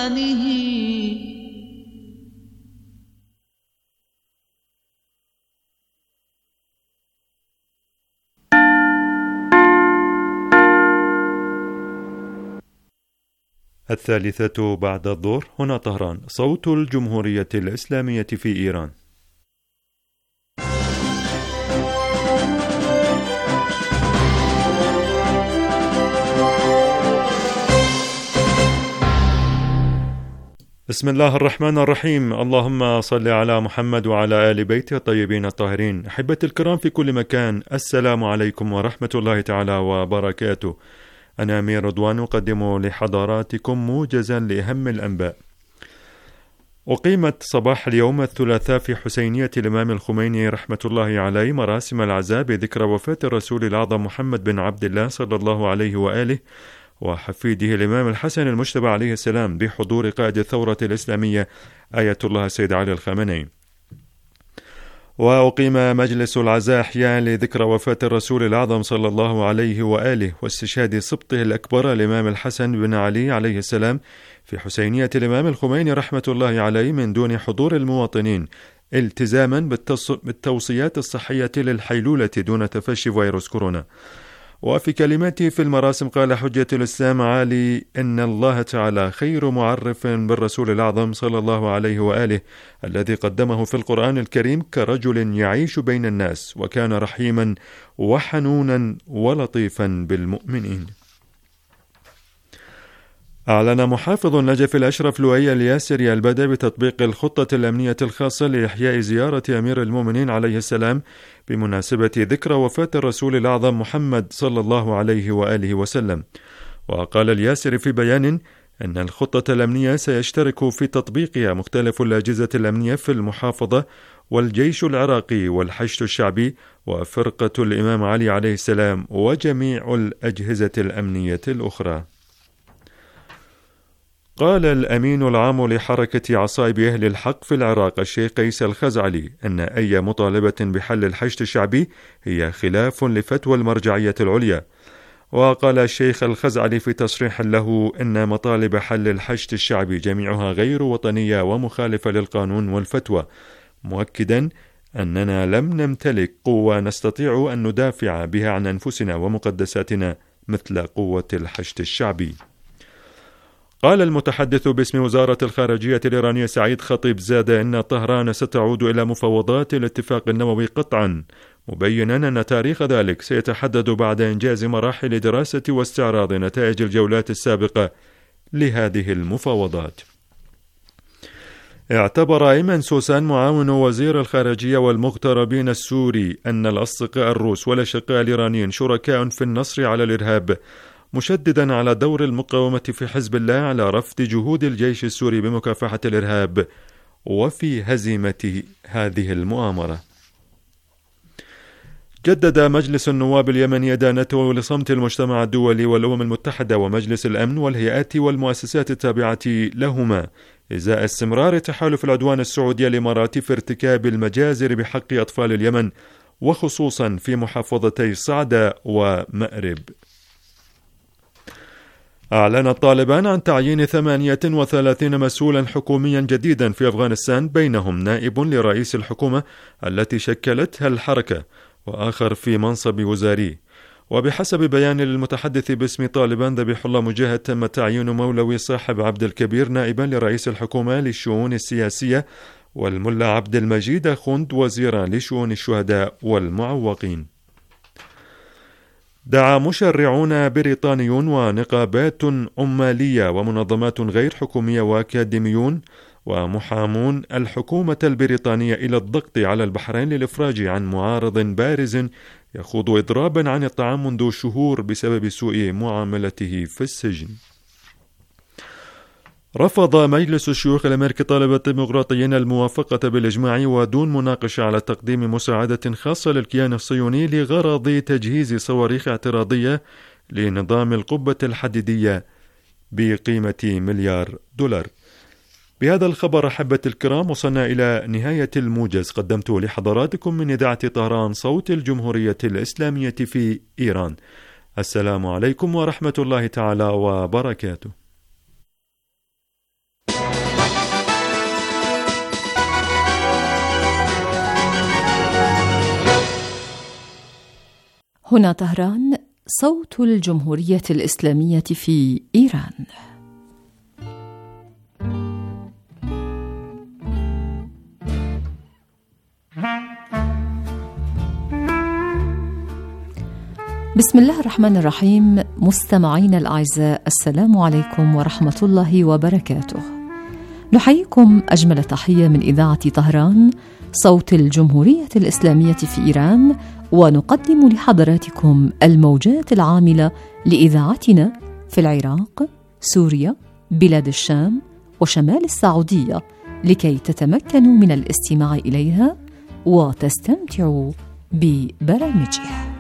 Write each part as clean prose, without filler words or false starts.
بعنانه. الثالثة بعد الظهر، هنا طهران، صوت الجمهورية الإسلامية في إيران. بسم الله الرحمن الرحيم. اللهم صل على محمد وعلى آل بيته الطيبين الطاهرين. أحبتي الكرام في كل مكان، السلام عليكم ورحمة الله تعالى وبركاته. أنا أمير رضوان أقدم لحضراتكم موجزا لأهم الأنباء. أقيمت صباح اليوم الثلاثاء في حسينية الإمام الخميني رحمة الله عليه مراسم العزاء بذكرى وفاة الرسول الأعظم محمد بن عبد الله صلى الله عليه وآله وحفيده الإمام الحسن المجتبى عليه السلام بحضور قائد الثورة الإسلامية آية الله السيد علي الخامنئي. وأقيم مجلس العزاء إحياء لذكرى وفاة الرسول الأعظم صلى الله عليه وآله واستشهاد سبطه الأكبر الإمام الحسن بن علي عليه السلام في حسينية الإمام الخميني رحمة الله عليه من دون حضور المواطنين، التزاما بالتوصيات الصحية للحيلولة دون تفشي فيروس كورونا. وفي كلمته في المراسم قال حجة الإسلام علي إن الله تعالى خير معرف بالرسول الأعظم صلى الله عليه وآله الذي قدمه في القرآن الكريم كرجل يعيش بين الناس، وكان رحيما وحنونا ولطيفا بالمؤمنين. أعلن محافظ النجف الأشرف لؤي الياسري البدء بتطبيق الخطة الأمنية الخاصة لإحياء زيارة أمير المؤمنين عليه السلام بمناسبة ذكرى وفاة الرسول الأعظم محمد صلى الله عليه وآله وسلم. وقال الياسري في بيان أن الخطة الأمنية سيشترك في تطبيقها مختلف الأجهزة الأمنية في المحافظة والجيش العراقي والحشد الشعبي وفرقة الإمام علي عليه السلام وجميع الأجهزة الأمنية الأخرى. قال الأمين العام لحركة عصائب أهل الحق في العراق الشيخ قيس الخزعلي أن أي مطالبة بحل الحشد الشعبي هي خلاف لفتوى المرجعية العليا. وقال الشيخ الخزعلي في تصريح له أن مطالب حل الحشد الشعبي جميعها غير وطنية ومخالفة للقانون والفتوى، مؤكدا أننا لم نمتلك قوة نستطيع أن ندافع بها عن أنفسنا ومقدساتنا مثل قوة الحشد الشعبي. قال المتحدث باسم وزارة الخارجية الإيرانية سعيد خطيب زاد أن طهران ستعود إلى مفاوضات الاتفاق النووي قطعا، مبينا أن تاريخ ذلك سيتحدد بعد إنجاز مراحل دراسة واستعراض نتائج الجولات السابقة لهذه المفاوضات. اعتبر أيمن سوسان معاون وزير الخارجية والمغتربين السوري أن الأصدقاء الروس والأشقاء الإيرانيين شركاء في النصر على الإرهاب، مشددا على دور المقاومة في حزب الله على رفض جهود الجيش السوري بمكافحة الإرهاب وفي هزيمة هذه المؤامرة. جدد مجلس النواب اليمني إدانته لصمت المجتمع الدولي والأمم المتحدة ومجلس الأمن والهيئات والمؤسسات التابعة لهما إزاء استمرار تحالف العدوان السعودي الإماراتي في ارتكاب المجازر بحق أطفال اليمن، وخصوصا في محافظتي صعدة ومأرب. أعلن طالبان عن تعيين 38 مسؤولا حكوميا جديدا في أفغانستان، بينهم نائب لرئيس الحكومة التي شكلتها الحركة وآخر في منصب وزاري. وبحسب بيان للمتحدث باسم طالبان ذبيح الله مجاهد، تم تعيين مولوي صاحب عبد الكبير نائبا لرئيس الحكومة للشؤون السياسية، والملا عبد المجيد خند وزيرا لشؤون الشهداء والمعوقين. دعا مشرعون بريطانيون ونقابات عمالية ومنظمات غير حكومية وأكاديميون ومحامون الحكومة البريطانية إلى الضغط على البحرين للإفراج عن معارض بارز يخوض إضرابا عن الطعام منذ شهور بسبب سوء معاملته في السجن. رفض مجلس الشيوخ الأمريكي طالب الديمقراطيين الموافقة بالإجماع ودون مناقشة على تقديم مساعدة خاصة للكيان الصهيوني لغرض تجهيز صواريخ اعتراضية لنظام القبة الحديدية بقيمة $1,000,000,000. بهذا الخبر أحبة الكرام وصلنا إلى نهاية الموجز قدمته لحضراتكم من إذاعة طهران صوت الجمهورية الإسلامية في إيران. السلام عليكم ورحمة الله تعالى وبركاته. هنا طهران، صوت الجمهورية الإسلامية في إيران. بسم الله الرحمن الرحيم. مستمعين الأعزاء، السلام عليكم ورحمة الله وبركاته. نحييكم أجمل تحية من إذاعة طهران، صوت الجمهورية الإسلامية في إيران، ونقدم لحضراتكم الموجات العاملة لإذاعتنا في العراق، سوريا، بلاد الشام وشمال السعودية، لكي تتمكنوا من الاستماع إليها وتستمتعوا ببرامجها.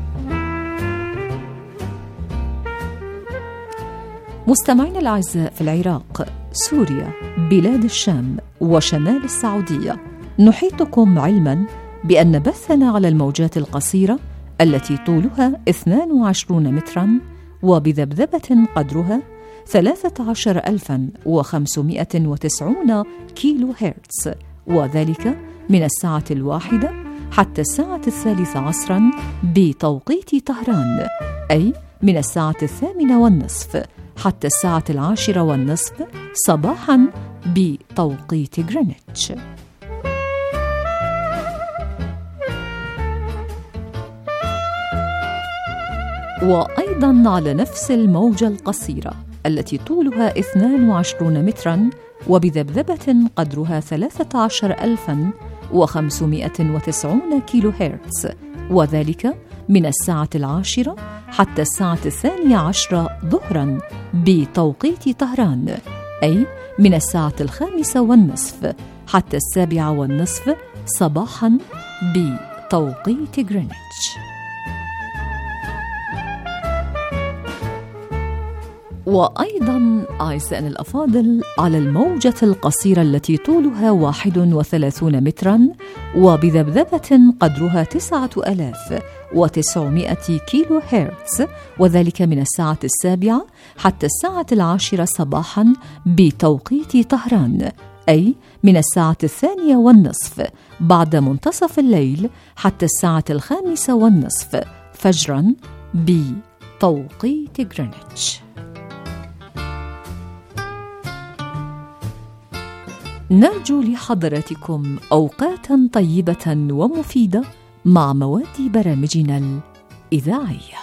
مستمعين الأعزاء، في العراق، سوريا، بلاد الشام وشمال السعودية، نحيطكم علما بأن بثنا على الموجات القصيرة التي طولها 22 مترا وبذبذبة قدرها 13590 كيلو هرتز، وذلك من الساعة 1 حتى الساعة 13 بتوقيت طهران، أي من الساعة 8:30 حتى الساعة 10:30 صباحا بتوقيت غرينتش. وأيضا على نفس الموجة القصيرة التي طولها 22 مترا وبذبذبة قدرها 13590 كيلو هرتز، وذلك من الساعة 10 حتى الساعة 12 ظهرا بتوقيت طهران، أي من الساعة 5:30 حتى 7:30 صباحا بتوقيت غرينتش. وأيضا أعزائنا الأفاضل، على الموجة القصيرة التي طولها 31 مترا وبذبذبة قدرها 9900 كيلو هرتز، وذلك من الساعة 7 حتى الساعة 10 صباحا بتوقيت طهران، أي من الساعة 2:30 بعد منتصف الليل حتى الساعة 5:30 فجرا بتوقيت غرينتش. نرجو لحضراتكم أوقاتا طيبة ومفيدة مع مواد برامجنا الإذاعية.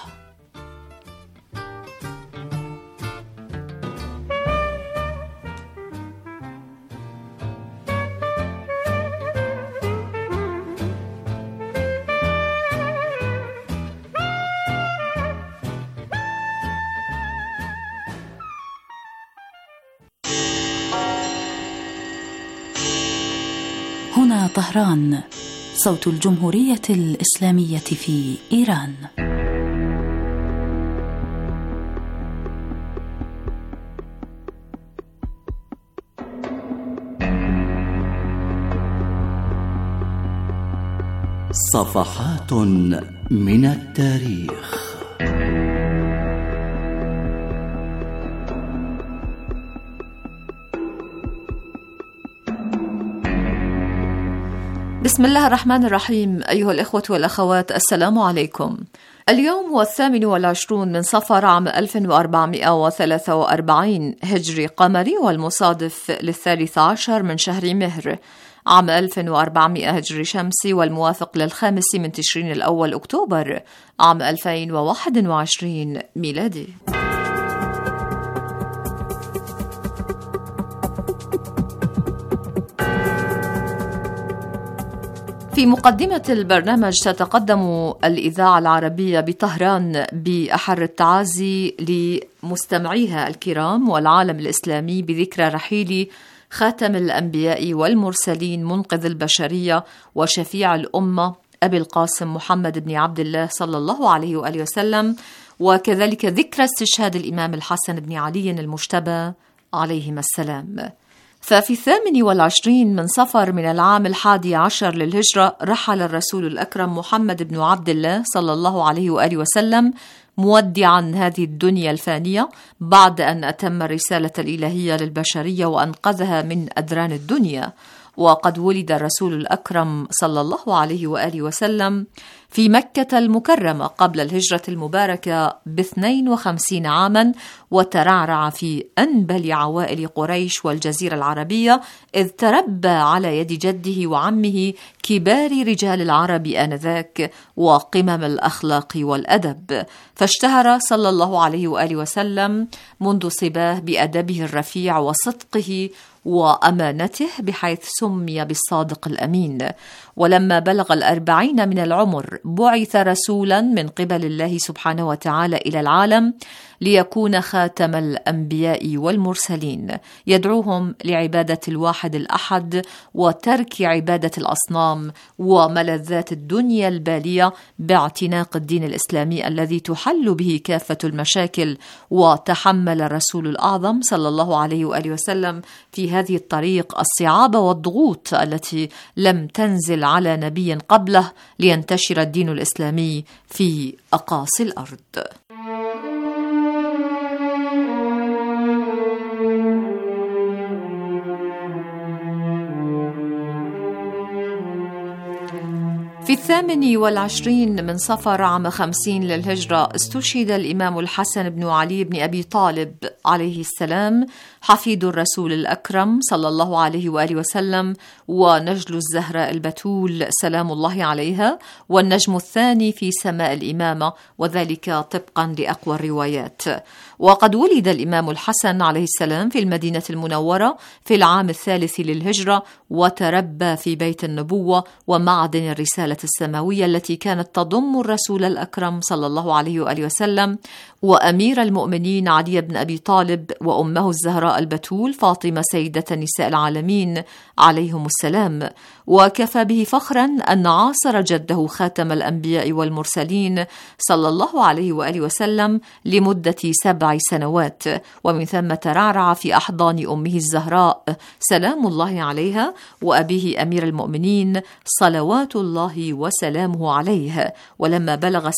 هنا طهران، صوت الجمهورية الإسلامية في إيران. صفحات من التاريخ. بسم الله الرحمن الرحيم. أيها الإخوة والأخوات، السلام عليكم. اليوم هو 28 من صفر عام 1443 هجري قمري، والمصادف ل13 من شهر مهر عام 1400 هجري شمسي، والموافق ل5 من تشرين الأول أكتوبر عام 2021 ميلادي. في مقدمة البرنامج تتقدم الإذاعة العربية بطهران بأحر التعازي لمستمعيها الكرام والعالم الإسلامي بذكرى رحيل خاتم الأنبياء والمرسلين، منقذ البشرية وشفيع الأمة، أبي القاسم محمد بن عبد الله صلى الله عليه وآله وسلم، وكذلك ذكرى استشهاد الإمام الحسن بن علي المجتبى عليهما السلام. ففي 28 من صفر من العام 11 للهجرة رحل الرسول الأكرم محمد بن عبد الله صلى الله عليه وآله وسلم مودعا هذه الدنيا الفانية بعد أن أتم الرسالة الإلهية للبشرية وأنقذها من أدران الدنيا. وقد ولد الرسول الأكرم صلى الله عليه وآله وسلم في مكة المكرمة قبل الهجرة المباركة ب52 عاما، وترعرع في أنبل عوائل قريش والجزيرة العربية، إذ تربى على يد جده وعمه كبار رجال العرب آنذاك وقمم الأخلاق والأدب، فاشتهر صلى الله عليه وآله وسلم منذ صباه بأدبه الرفيع وصدقه وأمانته، بحيث سمي بالصادق الأمين. ولما بلغ 40 من العمر بعث رسولا من قبل الله سبحانه وتعالى إلى العالم ليكون خاتم الأنبياء والمرسلين، يدعوهم لعبادة الواحد الأحد وترك عبادة الأصنام وملذات الدنيا البالية، باعتناق الدين الإسلامي الذي تحل به كافة المشاكل. وتحمل الرسول الأعظم صلى الله عليه وآله وسلم في هذه الطريق الصعاب والضغوط التي لم تنزل على نبي قبله، لينتشر الدين الإسلامي في أقاصي الأرض. في 28 من صفر عام 50 للهجرة استشهد الإمام الحسن بن علي بن أبي طالب عليه السلام، حفيد الرسول الأكرم صلى الله عليه وآله وسلم، ونجل الزهراء البتول سلام الله عليها، والنجم الثاني في سماء الإمامة، وذلك طبقا لأقوى الروايات. وقد ولد الإمام الحسن عليه السلام في المدينة المنورة في العام 3 للهجرة، وتربى في بيت النبوة ومعدن الرسالة السماوية التي كانت تضم الرسول الأكرم صلى الله عليه وآله وسلم وأمير المؤمنين علي بن أبي طالب وأمه الزهراء البتول فاطمة سيدة نساء العالمين عليهم السلام. وكفى به فخرا أن عاصر جده خاتم الأنبياء والمرسلين صلى الله عليه وآله وسلم لمدة 7 سنوات، ومن ثم ترعرع في أحضان أمه الزهراء سلام الله عليها وأبيه أمير المؤمنين صلوات الله وسلامه عليه. ولما بلغ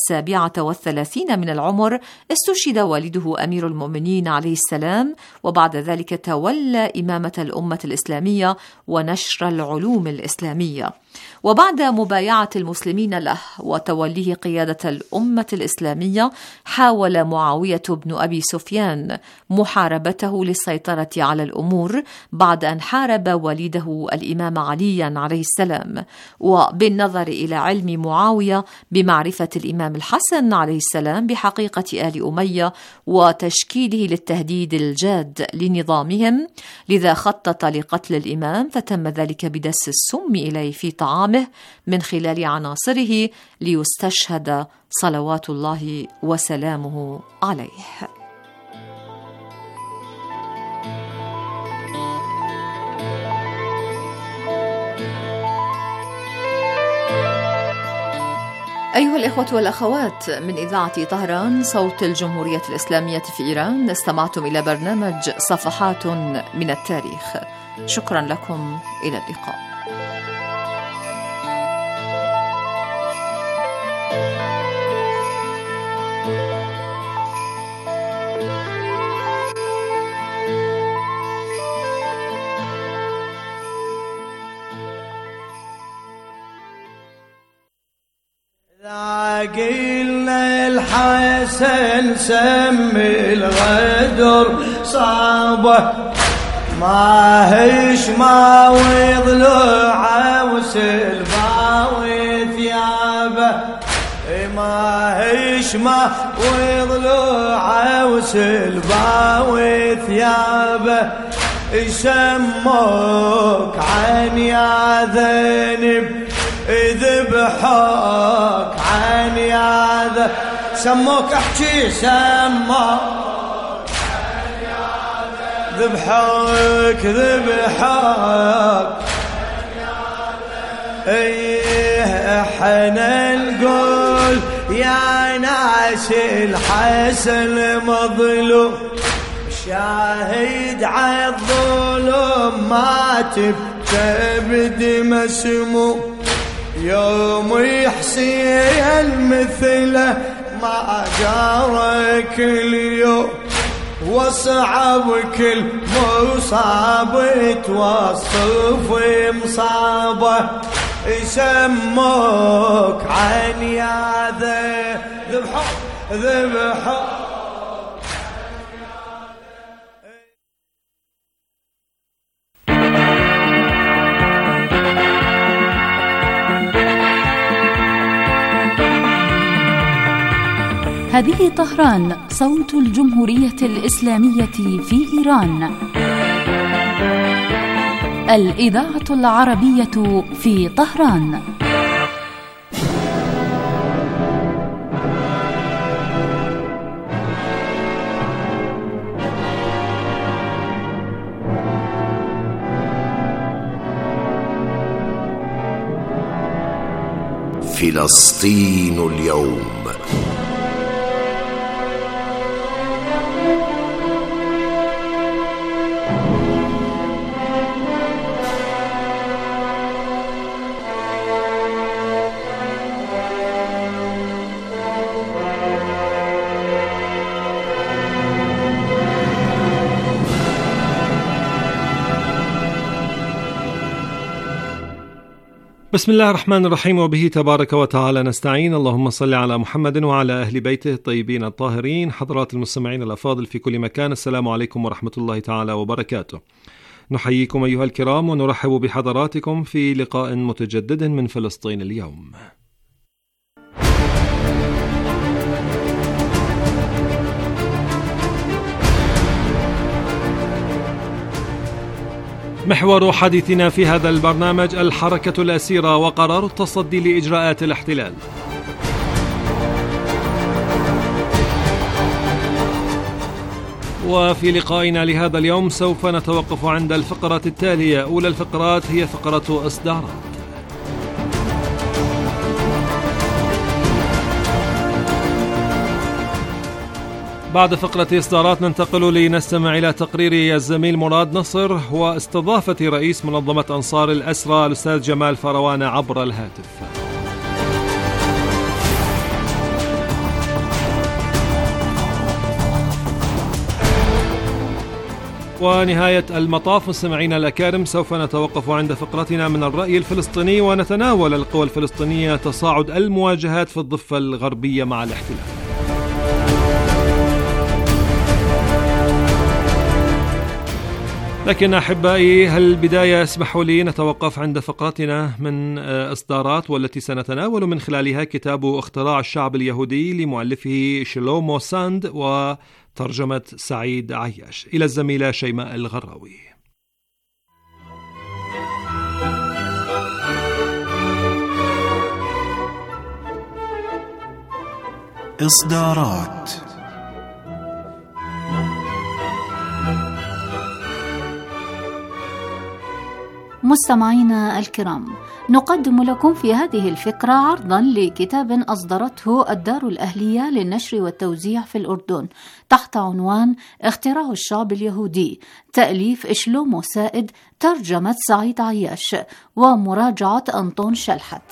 37 من العمر استشهد والده أمير المؤمنين عليه السلام، وبعد ذلك تولى إمامة الأمة الإسلامية ونشر العلوم الإسلامية. وبعد مبايعة المسلمين له وتوليه قيادة الأمة الإسلامية، حاول معاوية بن أبي سفيان محاربته للسيطرة على الأمور بعد أن حارب والده الإمام عليا عليه السلام. وبالنظر إلى علم معاوية بمعرفة الإمام الحسن عليه السلام بحقيقة آل أمية وتشكيله للتهديد الجاد لنظامهم، لذا خطط لقتل الإمام، فتم ذلك بدس السم إليه في طعامه من خلال عناصره ليستشهد صلوات الله وسلامه عليه. أيها الإخوة والأخوات، من إذاعة طهران صوت الجمهورية الإسلامية في إيران، استمعتم إلى برنامج صفحات من التاريخ. شكرا لكم، إلى اللقاء. قلنا الحسن سمي الغدر صابه، ما هش ما وضلوعه وسلباوي ثيابه، ما هش ما وضلوعه وسلباوي ثيابه، يسموك عن يا ذنب ذبحوك عن يا ذنب، سموك احكي سموك عن يا ذنب، ذبحوك ذبحوك عن يا ذنب. ايه احنا نقول يا ناس الحسن مظلوم، شاهد على الظلم مات بكبد مسموم، يوم يحسين مثله ما جارك اليوم، وصعب كل مصاب توصف مصابه يسموك عن ياذا ذبحوا هذه طهران صوت الجمهورية الإسلامية في إيران. الإذاعة العربية في طهران. فلسطين اليوم. بسم الله الرحمن الرحيم، وبه تبارك وتعالى نستعين. اللهم صل على محمد وعلى أهل بيته الطيبين الطاهرين. حضرات المستمعين الأفاضل في كل مكان، السلام عليكم ورحمة الله تعالى وبركاته. نحييكم أيها الكرام ونرحب بحضراتكم في لقاء متجدد من فلسطين اليوم. محور حديثنا في هذا البرنامج الحركة الأسيرة وقرار التصدي لإجراءات الاحتلال. وفي لقائنا لهذا اليوم سوف نتوقف عند الفقرة التالية. أولى الفقرات هي فقرة إصدارات. بعد فقرة إصدارات ننتقل لنستمع إلى تقرير الزميل مراد نصر واستضافة رئيس منظمة أنصار الأسرى الأستاذ جمال فروان عبر الهاتف. ونهاية المطاف مستمعينا الأكارم سوف نتوقف عند فقرتنا من الرأي الفلسطيني ونتناول القوى الفلسطينية تصاعد المواجهات في الضفة الغربية مع الاحتلال. لكن أحبائي البداية اسمحوا لي نتوقف عند فقرتنا من إصدارات، والتي سنتناول من خلالها كتاب اختراع الشعب اليهودي لمؤلفه شلومو ساند وترجمة سعيد عياش. إلى الزميلة شيماء الغراوي. إصدارات. مستمعينا الكرام، نقدم لكم في هذه الفقرة عرضا لكتاب أصدرته الدار الأهلية للنشر والتوزيع في الأردن تحت عنوان اختراع الشعب اليهودي، تأليف شلومو سائد، ترجمة سعيد عياش، ومراجعة أنطون شلحت.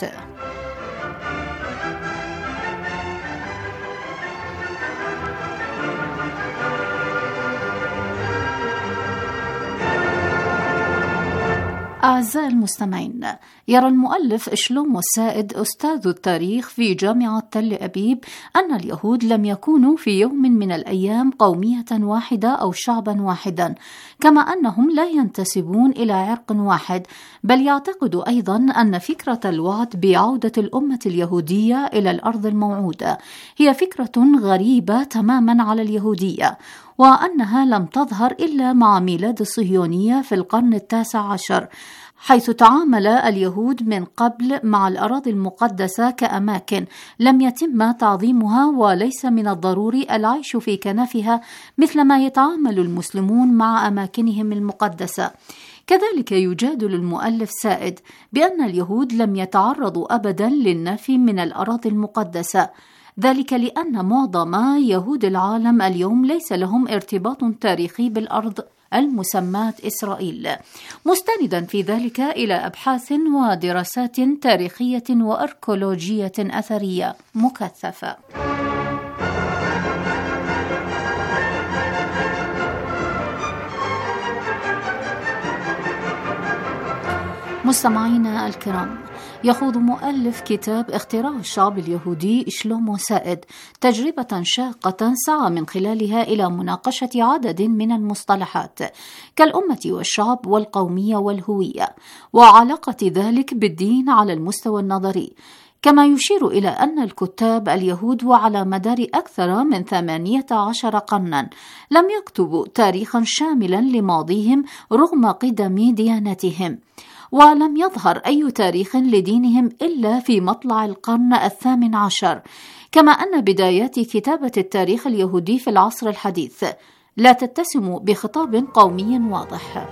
أعزائي المستمعين، يرى المؤلف شلومو سائد أستاذ التاريخ في جامعة تل أبيب أن اليهود لم يكونوا في يوم من الأيام قومية واحدة أو شعبا واحدا، كما أنهم لا ينتسبون إلى عرق واحد، بل يعتقد أيضا أن فكرة الوعد بعودة الأمة اليهودية إلى الأرض الموعودة هي فكرة غريبة تماما على اليهودية، وأنها لم تظهر إلا مع ميلاد الصهيونية في القرن 19، حيث تعامل اليهود من قبل مع الأراضي المقدسة كأماكن لم يتم تعظيمها، وليس من الضروري العيش في كنفها مثلما يتعامل المسلمون مع أماكنهم المقدسة. كذلك يجادل المؤلف سائد بأن اليهود لم يتعرضوا أبدا للنفي من الأراضي المقدسة، ذلك لأن معظم يهود العالم اليوم ليس لهم ارتباط تاريخي بالأرض المسماة إسرائيل، مستندا في ذلك إلى أبحاث ودراسات تاريخية وأركولوجية أثرية مكثفة. مستمعينا الكرام، يخوض مؤلف كتاب اختراع الشعب اليهودي شلومو سائد تجربة شاقة سعى من خلالها إلى مناقشة عدد من المصطلحات كالأمة والشعب والقومية والهوية، وعلاقة ذلك بالدين على المستوى النظري، كما يشير إلى أن الكتاب اليهود وعلى مدار أكثر من 18 قرنا لم يكتبوا تاريخا شاملا لماضيهم رغم قدم ديانتهم، ولم يظهر أي تاريخ لدينهم إلا في مطلع القرن 18، كما أن بدايات كتابة التاريخ اليهودي في العصر الحديث لا تتسم بخطاب قومي واضح.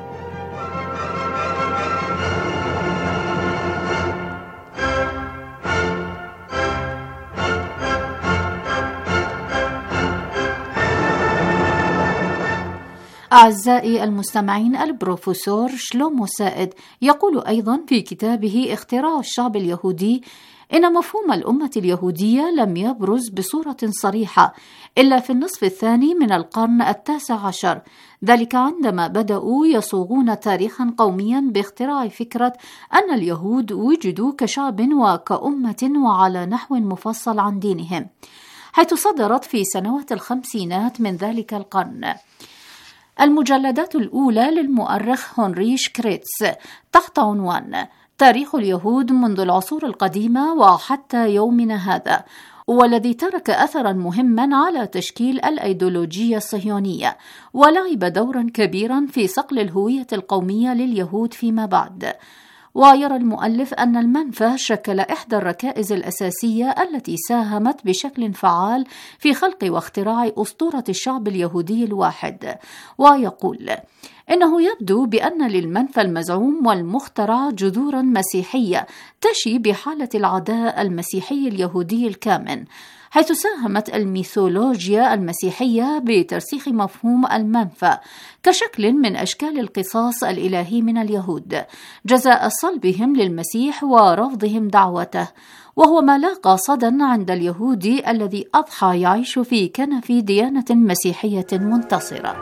أعزائي المستمعين، البروفيسور شلومو سائد يقول أيضا في كتابه اختراع الشعب اليهودي إن مفهوم الأمة اليهودية لم يبرز بصورة صريحة إلا في النصف الثاني من القرن 19، ذلك عندما بدأوا يصوغون تاريخا قوميا باختراع فكرة أن اليهود وجدوا كشعب وكأمة وعلى نحو مفصل عن دينهم، حيث صدرت في سنوات الخمسينات من ذلك القرن المجلدات الأولى للمؤرخ هنريش كريتس تحت عنوان تاريخ اليهود منذ العصور القديمة وحتى يومنا هذا، والذي ترك أثرا مهما على تشكيل الأيديولوجية الصهيونية ولعب دورا كبيرا في صقل الهوية القومية لليهود فيما بعد. ويرى المؤلف أن المنفى شكل إحدى الركائز الأساسية التي ساهمت بشكل فعال في خلق واختراع أسطورة الشعب اليهودي الواحد، ويقول إنه يبدو بأن للمنفى المزعوم والمخترع جذورا مسيحية تشي بحالة العداء المسيحي اليهودي الكامن، حيث ساهمت الميثولوجيا المسيحية بترسيخ مفهوم المنفى كشكل من أشكال القصاص الإلهي من اليهود جزاء صلبهم للمسيح ورفضهم دعوته، وهو ما لاقى صدى عند اليهودي الذي أضحى يعيش في كنف ديانة مسيحية منتصرة.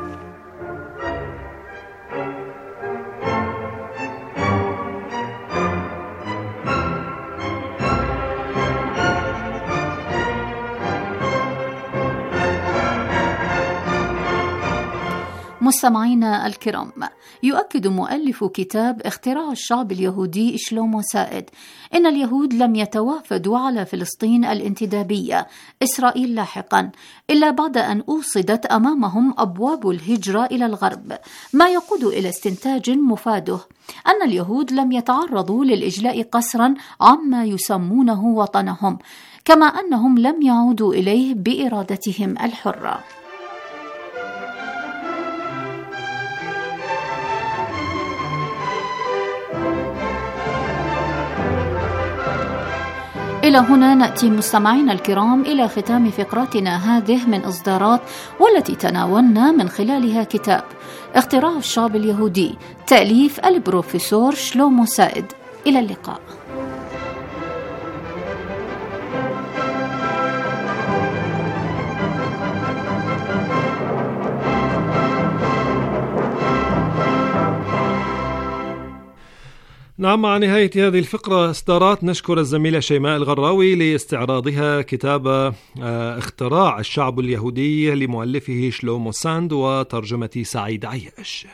مستمعينا الكرام، يؤكد مؤلف كتاب اختراع الشعب اليهودي شلومو سائد إن اليهود لم يتوافدوا على فلسطين الانتدابية إسرائيل لاحقا إلا بعد أن أوصدت أمامهم أبواب الهجرة إلى الغرب، ما يقود إلى استنتاج مفاده أن اليهود لم يتعرضوا للإجلاء قسرا عما يسمونه وطنهم، كما أنهم لم يعودوا إليه بإرادتهم الحرة. إلى هنا نأتي مستمعينا الكرام إلى ختام فقراتنا هذه من إصدارات والتي تناولنا من خلالها كتاب اختراع الشعب اليهودي تأليف البروفيسور شلومو سائد. إلى اللقاء. نعم، مع نهاية هذه الفقرة إصدارات نشكر الزميلة شيماء الغراوي لاستعراضها كتاب اختراع الشعب اليهودي لمؤلفه شلومو ساند وترجمة سعيد عياش.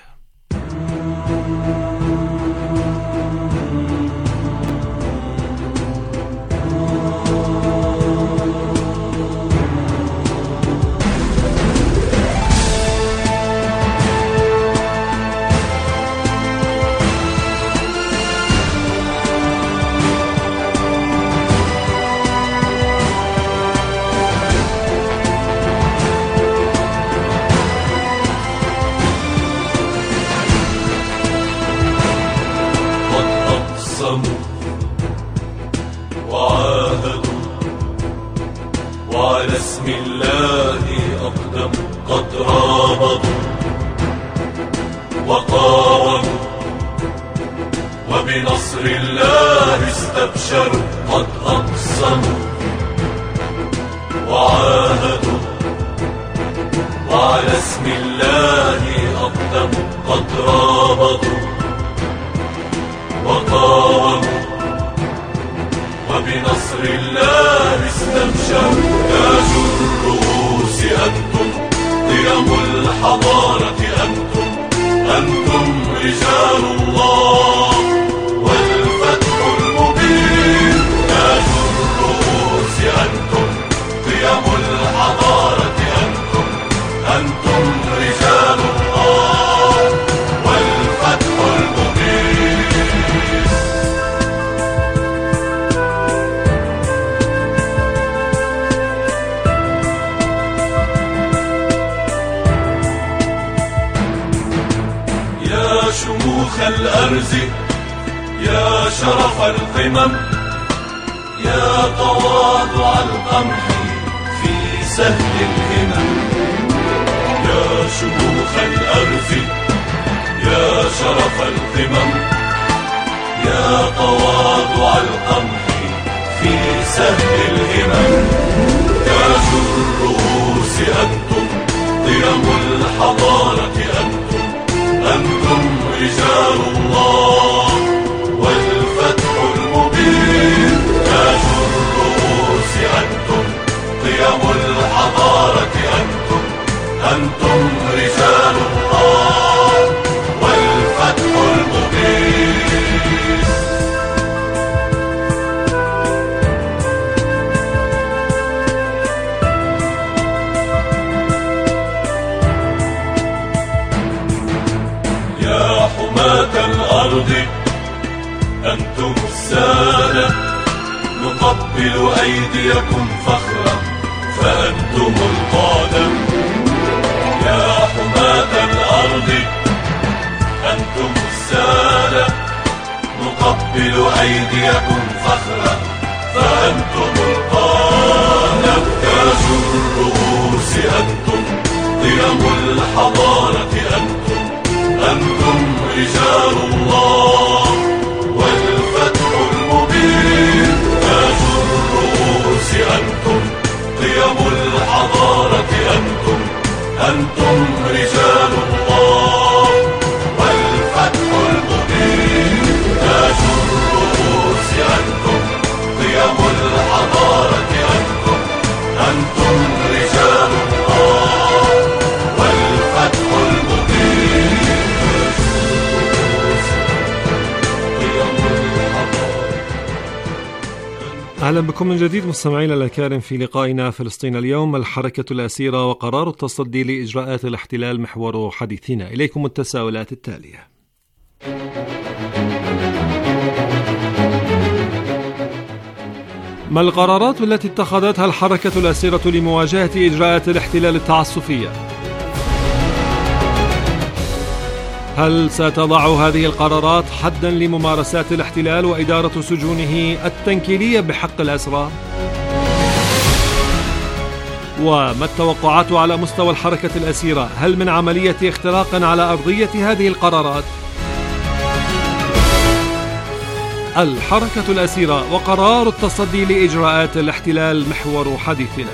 وعلى اسم الله أقدم قد رابطوا وقاوموا وبنصر الله استبشروا قد أقسموا وعاهدوا وعلى اسم الله أقدم قد رابطوا وقاوموا بنصر الله استبشروا. تاج الرؤوس أنتم، قيم الحضارة أنتم، أنتم رجال الله والفتح المبين. تاج الرؤوس أنتم، قيم الحضارة أنتم، أنتم رجال الله والفتح المبين. يا شموخ الأرز، يا شرف القمم، يا تواضع القمح في سهل الهمم. يا شموخ الأرز، يا شرف القمم، يا تواضع القمح في سهل الهمم. تاج الرؤوس أنتم، قيم الحضارة أنتم، أنتم رجال الله والفتح المبين. تاج الرؤوس أنتم، قيم الحضارة أنتم، أنتم رجال الله والفتح المبين. يا حماة الأرض أنتم السادة، نقبل أيديكم فخرا فأنتم القادة. يا حماة الأرض أنتم السادة، نقبل أيديكم فخرا فأنتم القادة. تاج الرؤوس أنتم، قيم الحضارة أنتم، أنتم رجال الله والفتح المبين. تاج الرؤوس أنتم، قيم الحضارة أنتم، أنتم رجال الله والفتح المبين. تاج الرؤوس أنتم، قيم الحضارة أنتم، أنتم رجال الله والفتح المبين. أهلا بكم من جديد مستمعينا الأكارم في لقائنا فلسطين اليوم، الحركة الأسيرة وقرار التصدي لإجراءات الاحتلال محور حديثنا. إليكم التساؤلات التالية: ما القرارات التي اتخذتها الحركة الأسيرة لمواجهة إجراءات الاحتلال التعسفية؟ هل ستضع هذه القرارات حدا لممارسات الاحتلال وإدارة سجونه التنكيلية بحق الأسرى؟ وما التوقعات على مستوى الحركة الأسيرة؟ هل من عملية اختراق على أرضية هذه القرارات؟ الحركة الأسيرة وقرار التصدي لإجراءات الاحتلال محور حديثنا.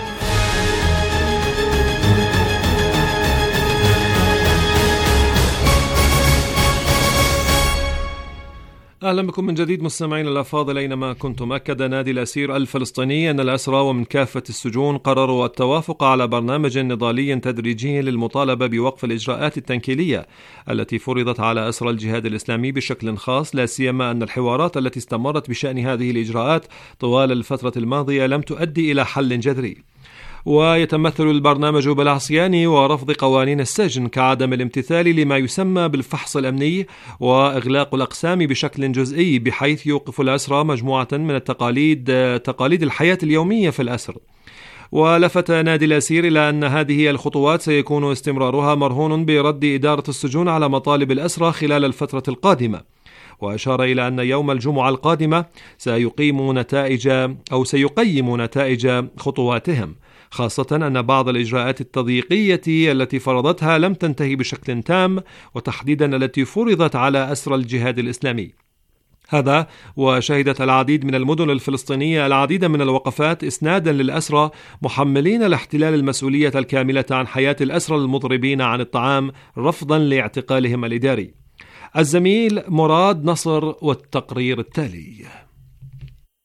أهلا بكم من جديد مستمعين الأفاضل أينما كنتم. أكد نادي الأسير الفلسطيني أن الأسرى ومن كافة السجون قرروا التوافق على برنامج نضالي تدريجي للمطالبة بوقف الإجراءات التنكيلية التي فرضت على أسرى الجهاد الإسلامي بشكل خاص، لا سيما أن الحوارات التي استمرت بشأن هذه الإجراءات طوال الفترة الماضية لم تؤدي إلى حل جذري. ويتمثل البرنامج بالعصيان ورفض قوانين السجن كعدم الامتثال لما يسمى بالفحص الأمني وإغلاق الأقسام بشكل جزئي، بحيث يوقف الأسرى مجموعة من تقاليد الحياة اليومية في الأسر. ولفت نادي الأسير إلى أن هذه الخطوات سيكون استمرارها مرهون برد إدارة السجون على مطالب الأسرى خلال الفترة القادمة. وأشار إلى أن يوم الجمعة القادمة سيقيم نتائج خطواتهم، خاصة أن بعض الإجراءات التضييقية التي فرضتها لم تنتهي بشكل تام، وتحديدا التي فرضت على أسرى الجهاد الإسلامي. هذا وشهدت العديد من المدن الفلسطينية العديد من الوقفات إسنادا للأسرى محملين الاحتلال المسؤولية الكاملة عن حياة الأسرى المضربين عن الطعام رفضا لاعتقالهم الإداري. الزميل مراد نصر والتقرير التالي.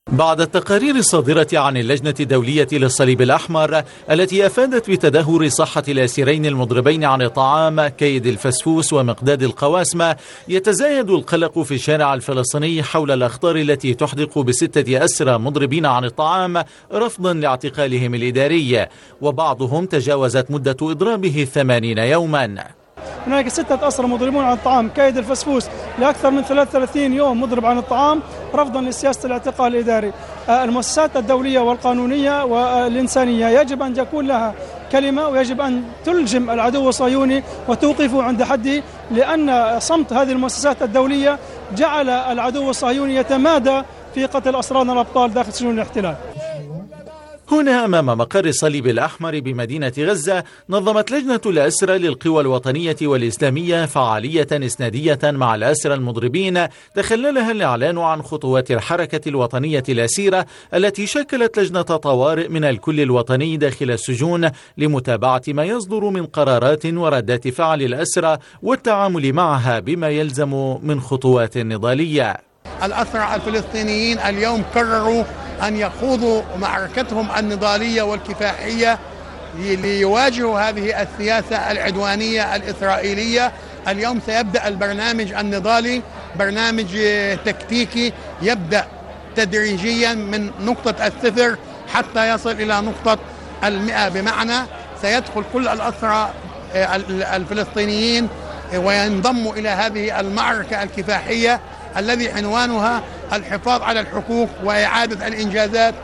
بعد التقارير الصادرة عن اللجنة الدولية للصليب الأحمر التي أفادت بتدهور صحة الأسيرين المضربين عن الطعام كيد الفسفوس ومقداد القواسمة، يتزايد القلق في الشارع الفلسطيني حول الأخطار التي تحدق ب6 أسرى مضربين عن الطعام رفضا لاعتقالهم الإداري، وبعضهم تجاوزت مدة إضرابه 80 يوما. هناك 6 أسرى مضربون عن الطعام كيد الفسفوس لأكثر من 33 يوم مضرب عن الطعام رفضا لسياسة الاعتقال الإداري. المؤسسات الدولية والقانونية والإنسانية يجب أن يكون لها كلمة، ويجب أن تلجم العدو الصهيوني وتوقفه عند حده، لأن صمت هذه المؤسسات الدولية جعل العدو الصهيوني يتمادى في قتل أسرانا الأبطال داخل سجون الاحتلال. هنا أمام مقر الصليب الأحمر بمدينة غزة نظمت لجنة الأسرى للقوى الوطنية والإسلامية فعالية إسنادية مع الأسرى المضربين تخللها الإعلان عن خطوات الحركة الوطنية الأسيرة التي شكلت لجنة طوارئ من الكل الوطني داخل السجون لمتابعة ما يصدر من قرارات وردات فعل الأسرى والتعامل معها بما يلزم من خطوات نضالية. الأسرى الفلسطينيين اليوم قرروا أن يخوضوا معركتهم النضالية والكفاحية ليواجهوا هذه السياسة العدوانية الإسرائيلية. اليوم سيبدأ البرنامج النضالي، برنامج تكتيكي يبدأ تدريجيا من نقطة 0 حتى يصل إلى نقطة 100، بمعنى سيدخل كل الأسرى الفلسطينيين وينضموا إلى هذه المعركة الكفاحية الذي عنوانها الحفاظ على الحقوق وإعادة الإنجازات.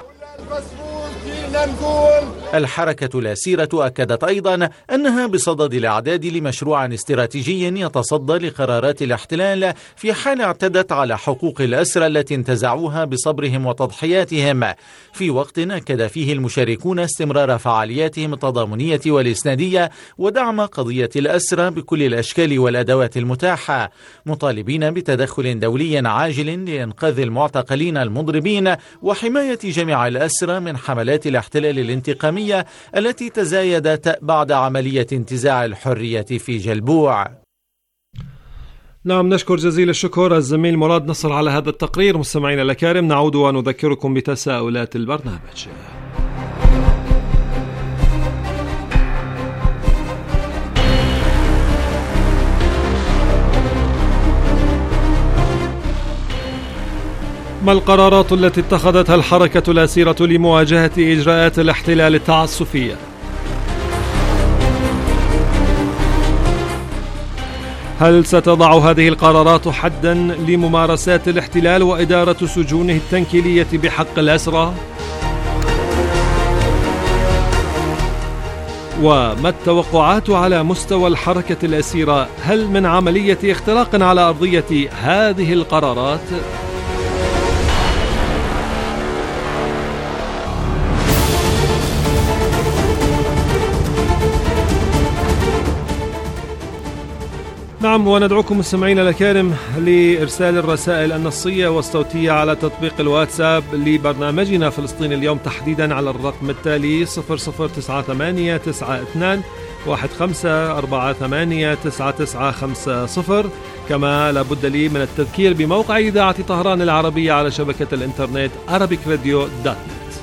الحركة الأسيرة أكدت أيضا أنها بصدد الإعداد لمشروع استراتيجي يتصدى لقرارات الاحتلال في حال اعتدت على حقوق الأسرى التي انتزعوها بصبرهم وتضحياتهم، في وقت أكد فيه المشاركون استمرار فعالياتهم التضامنية والإسنادية ودعم قضية الأسرى بكل الأشكال والأدوات المتاحة، مطالبين بتدخل دولي عاجل لإنقاذ المعتقلين المضربين وحماية جميع الأسرى من حملات الاحتلال الانتقامية التي تزايدت بعد عملية انتزاع الحرية في جلبوع. نعم، نشكر جزيل الشكر الزميل مراد نصر على هذا التقرير. مستمعينا الأكارم، نعود ونذكركم بتساؤلات البرنامج. ما القرارات التي اتخذتها الحركة الأسيرة لمواجهة إجراءات الاحتلال التعسفية؟ هل ستضع هذه القرارات حدا لممارسات الاحتلال وإدارة سجونه التنكيلية بحق الأسرى؟ وما التوقعات على مستوى الحركة الأسيرة؟ هل من عملية اختراق على أرضية هذه القرارات؟ نعم، وندعوكم مستمعينا الكرام لإرسال الرسائل النصية والصوتية على تطبيق الواتساب لبرنامجنا فلسطين اليوم تحديدا على الرقم التالي 00989115489950. كما لابد لي من التذكير بموقع إذاعة طهران العربية على شبكة الإنترنت arabicradio.net.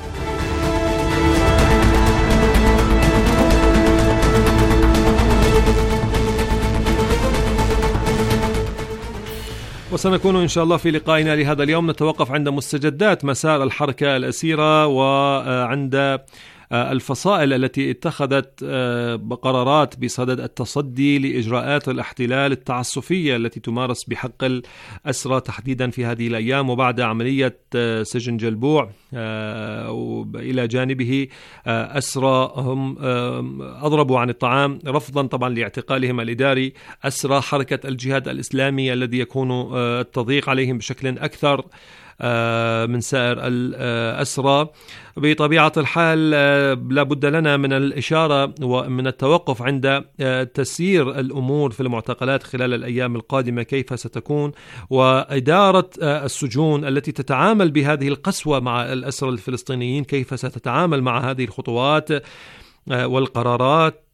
وسنكون إن شاء الله في لقائنا لهذا اليوم نتوقف عند مستجدات مسار الحركة الأسيرة وعند الفصائل التي اتخذت قرارات بصدد التصدي لإجراءات الاحتلال التعسفية التي تمارس بحق الأسرى تحديدا في هذه الأيام، وبعد عملية سجن جلبوع إلى جانبه أسرى هم أضربوا عن الطعام رفضا طبعا لاعتقالهم الإداري، أسرى حركة الجهاد الإسلامي الذي يكون التضييق عليهم بشكل أكثر من سائر الأسرى. بطبيعة الحال لا بد لنا من الإشارة ومن التوقف عند تسيير الأمور في المعتقلات خلال الأيام القادمة كيف ستكون، وإدارة السجون التي تتعامل بهذه القسوة مع الأسرى الفلسطينيين كيف ستتعامل مع هذه الخطوات والقرارات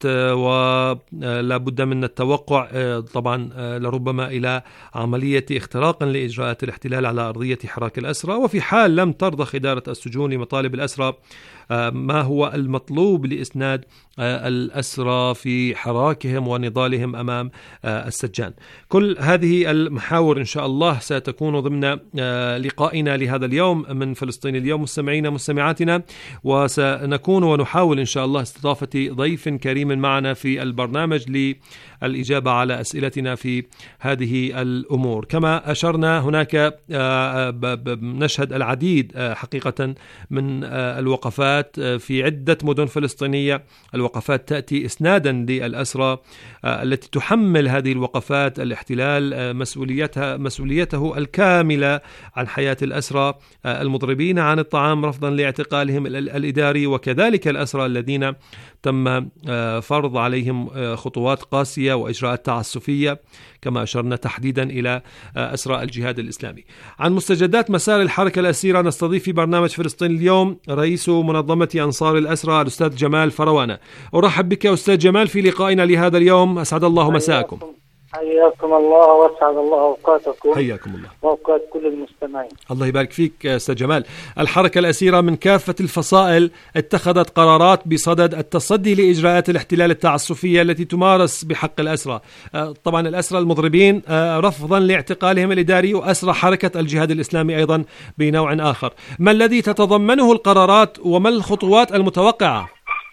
ولا بد من التوقع طبعا لربما إلى عملية اختراق لإجراءات الاحتلال على أرضية حراك الأسرى. وفي حال لم ترضخ إدارة السجون لمطالب الأسرى، ما هو المطلوب لإسناد الأسرى في حراكهم ونضالهم أمام السجان؟ كل هذه المحاور إن شاء الله ستكون ضمن لقائنا لهذا اليوم من فلسطين اليوم مستمعينا مستمعاتنا، وسنكون ونحاول إن شاء الله استضافة ضيف كريم معنا في البرنامج للإجابة على أسئلتنا في هذه الأمور. كما أشرنا هناك نشهد العديد حقيقة من الوقفات في عدة مدن فلسطينية. الوقفات تأتي إسنادا للأسرى التي تحمل هذه الوقفات الاحتلال مسؤوليته الكاملة عن حياة الأسرى المضربين عن الطعام رفضا لاعتقالهم الإداري، وكذلك الأسرى الذين تم فرض عليهم خطوات قاسية وإجراءات تعسفية، كما أشرنا تحديدا إلى أسرى الجهاد الإسلامي. عن مستجدات مسار الحركة الأسيرة نستضيف في برنامج فلسطين اليوم رئيس منظمة أنصار الأسرى الأستاذ جمال فروانة. أرحب بك أستاذ جمال في لقائنا لهذا اليوم، أسعد الله مساءكم. حياكم الله واسعد الله اوقاتكم. حياكم الله واوقات كل المستمعين. الله يبارك فيك استاذ جمال. الحركه الاسيره من كافه الفصائل اتخذت قرارات بصدد التصدي لاجراءات الاحتلال التعسفيه التي تمارس بحق الاسرى، طبعا الاسرى المضربين رفضا لاعتقالهم الاداري، واسرى حركه الجهاد الاسلامي ايضا بنوع اخر. ما الذي تتضمنه القرارات وما الخطوات المتوقعه؟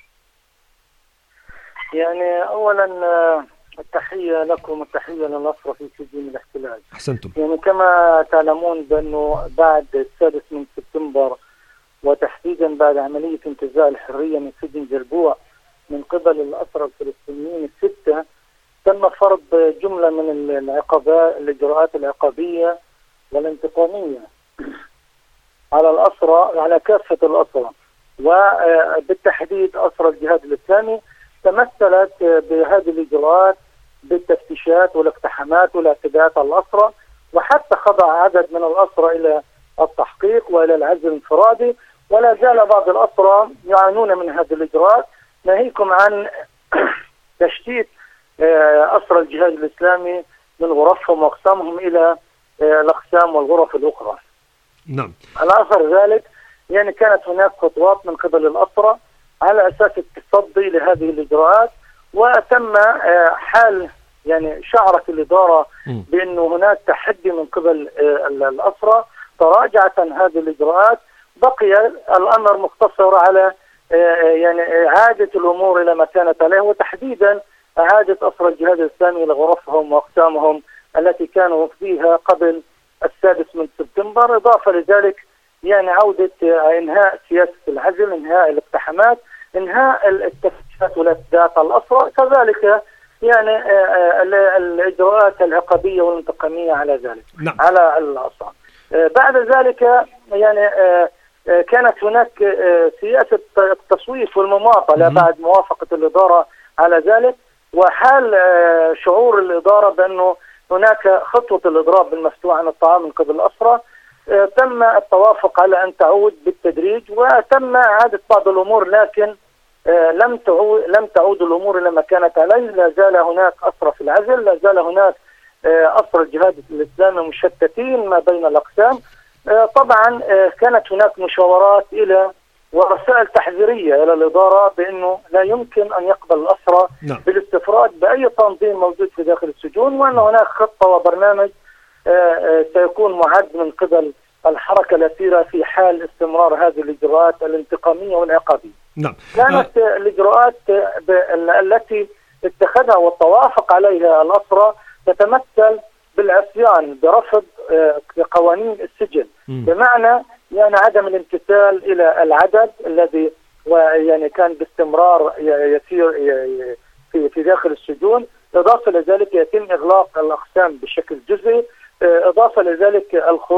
يعني اولا التحية لكم والتحية للأسرى في سجون الاحتلال. أحسنتم. يعني كما تعلمون بأنه بعد 6 سبتمبر وتحديدا بعد عملية انتزاع الحرية من سجن جربوع من قبل الأسرى الفلسطينيين 6، تم فرض جملة من الإجراءات العقابية والانتقامية على الأسرى، على كافة الأسرى، وبالتحديد أسرى الجهاد الإسلامي. تمثلت بهذه الإجراءات بالتفتيشات والاقتحامات والاعتداءات على الأسرى، وحتى خضع عدد من الأسرى إلى التحقيق وإلى العزل الانفرادي، ولا زال بعض الأسرى يعانون من هذه الإجراءات، ناهيكم عن تشتيت أسرى الجهاد الإسلامي من غرفهم وأقسامهم إلى الأقسام والغرف الأخرى. نعم. على أثر ذلك يعني كانت هناك خطوات من قبل الأسرى على أساس التصدي لهذه الإجراءات، وتم حال يعني شعرت الإدارة بأنه هناك تحدي من قبل الأسرى، تراجعت عن هذه الإجراءات. بقي الأمر مقتصر على يعني إعادة الأمور إلى ما كانت عليه، وتحديدا إعادة أسرى الجهاد الإسلامي إلى غرفهم وأقسامهم التي كانوا فيها قبل 6 سبتمبر. إضافة لذلك يعني عودة إنهاء سياسة العزل، إنهاء الاقتحامات، إنهاء التفتيشات والاعتداءات على الأسرى، كذلك يعني الإجراءات العقابية والانتقامية على ذلك. نعم. على الأسرى. بعد ذلك يعني كانت هناك سياسة التصويف والمماطلة بعد موافقة الإدارة على ذلك، وحال شعور الإدارة بأنه هناك خطوة الإضراب بالمفتوح عن الطعام من قبل الأسرى. تم التوافق على أن تعود بالتدريج، وتم إعادة بعض الأمور، لكن لم تعود الأمور إلى ما كانت عليه. لا زال هناك أسرى في العزل، لا زال هناك أسرى الجهاد الإسلامي مشتتين ما بين الأقسام. طبعا كانت هناك مشاورات إلى ورسائل تحذيرية إلى الإدارة بأنه لا يمكن أن يقبل الأسرى بالاستفراد بأي تنظيم موجود في داخل السجون، وأن هناك خطة وبرنامج سيكون معد من قبل الحركة الأسيرة في حال استمرار هذه الإجراءات الانتقامية والعقابية. نعم. كانت الإجراءات التي اتخذها والتوافق عليها الأسرى تتمثل بالعصيان برفض قوانين السجن، بمعنى يعني عدم الامتثال إلى العدد الذي يعني كان باستمرار يسير في داخل السجون. إضافة لذلك يتم إغلاق الأقسام بشكل جزئي. إضافة لذلك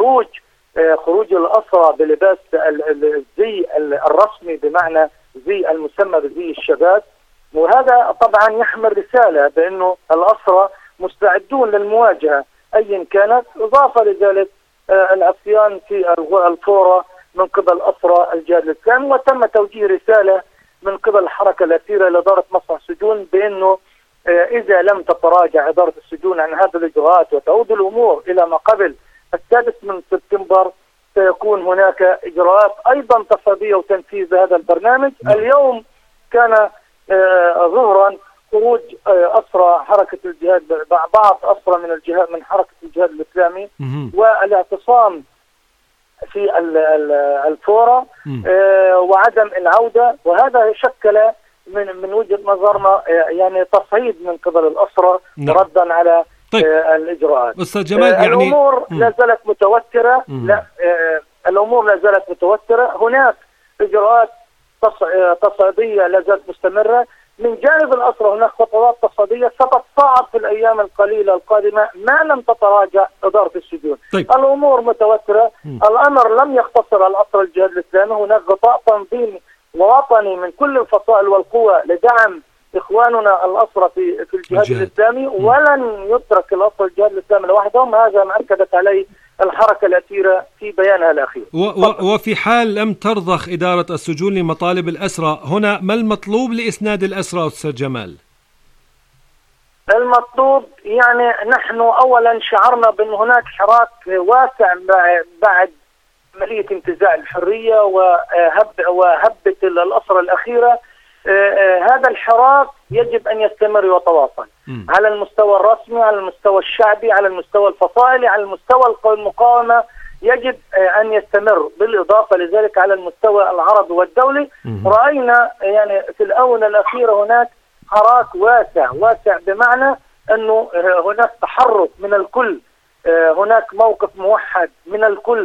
خروج الأسرى بلباس الزي الرسمي، بمعنى زي المسمى بزي الشباب، وهذا طبعا يحمل رسالة بأنه الأسرى مستعدون للمواجهة أيا كانت. إضافة لذلك العصيان في الفورة من قبل أسرى الجهاد الإسلامي، وتم توجيه رسالة من قبل الحركة الأسيرة لإدارة مصنع السجون بأنه إذا لم تتراجع إدارة السجون عن هذه الإجراءات وتعود الأمور إلى ما قبل 6 سبتمبر سيكون هناك إجراءات أيضا تصعيدية وتنفيذ هذا البرنامج. اليوم كان ظهرا خروج أسرى حركة الجهاد، بعض أسرى من الجهاد من حركة الجهاد الإسلامي والاعتصام في الفورة وعدم العودة، وهذا شكل من وجهة نظرنا يعني تصعيد من قبل الأسرى ردا على الإجراءات. أستاذ جمال، يعني الأمور لا زالت متوترة. الأمور لا زالت متوترة. هناك إجراءات تصعيدية لا زالت مستمرة. من جانب الأسرى هناك خطوات تصعيدية ستتصاعد في الأيام القليلة القادمة ما لم تتراجع إدارة السجون. الأمور متوترة. الأمر لم يقتصر على أسرى الجهاد الإسلامي، هناك غطاء تنظيمي وطني من كل الفصائل والقوى لدعم إخواننا الأسرى في الجهاد الإسلامي، ولن يترك الأسرى الجهاد الإسلامي لوحدهم. هذا ما أكدت عليه الحركة الأسيرة في بيانها الأخير. وفي حال لم ترضخ إدارة السجون لمطالب الأسرى، هنا ما المطلوب لإسناد الأسرى أستاذ جمال؟ المطلوب يعني نحن أولا شعرنا بأن هناك حراك واسع بعد عملية انتزاع الحرية وهبة الأسرى الأخيرة. هذا الحراك يجب أن يستمر ويتواصل على المستوى الرسمي، على المستوى الشعبي، على المستوى الفصائلي، على المستوى المقاومة يجب أن يستمر، بالإضافة لذلك على المستوى العربي والدولي. رأينا يعني في الآونة الأخيرة هناك حراك واسع بمعنى أنه هناك تحرك من الكل، هناك موقف موحد من الكل،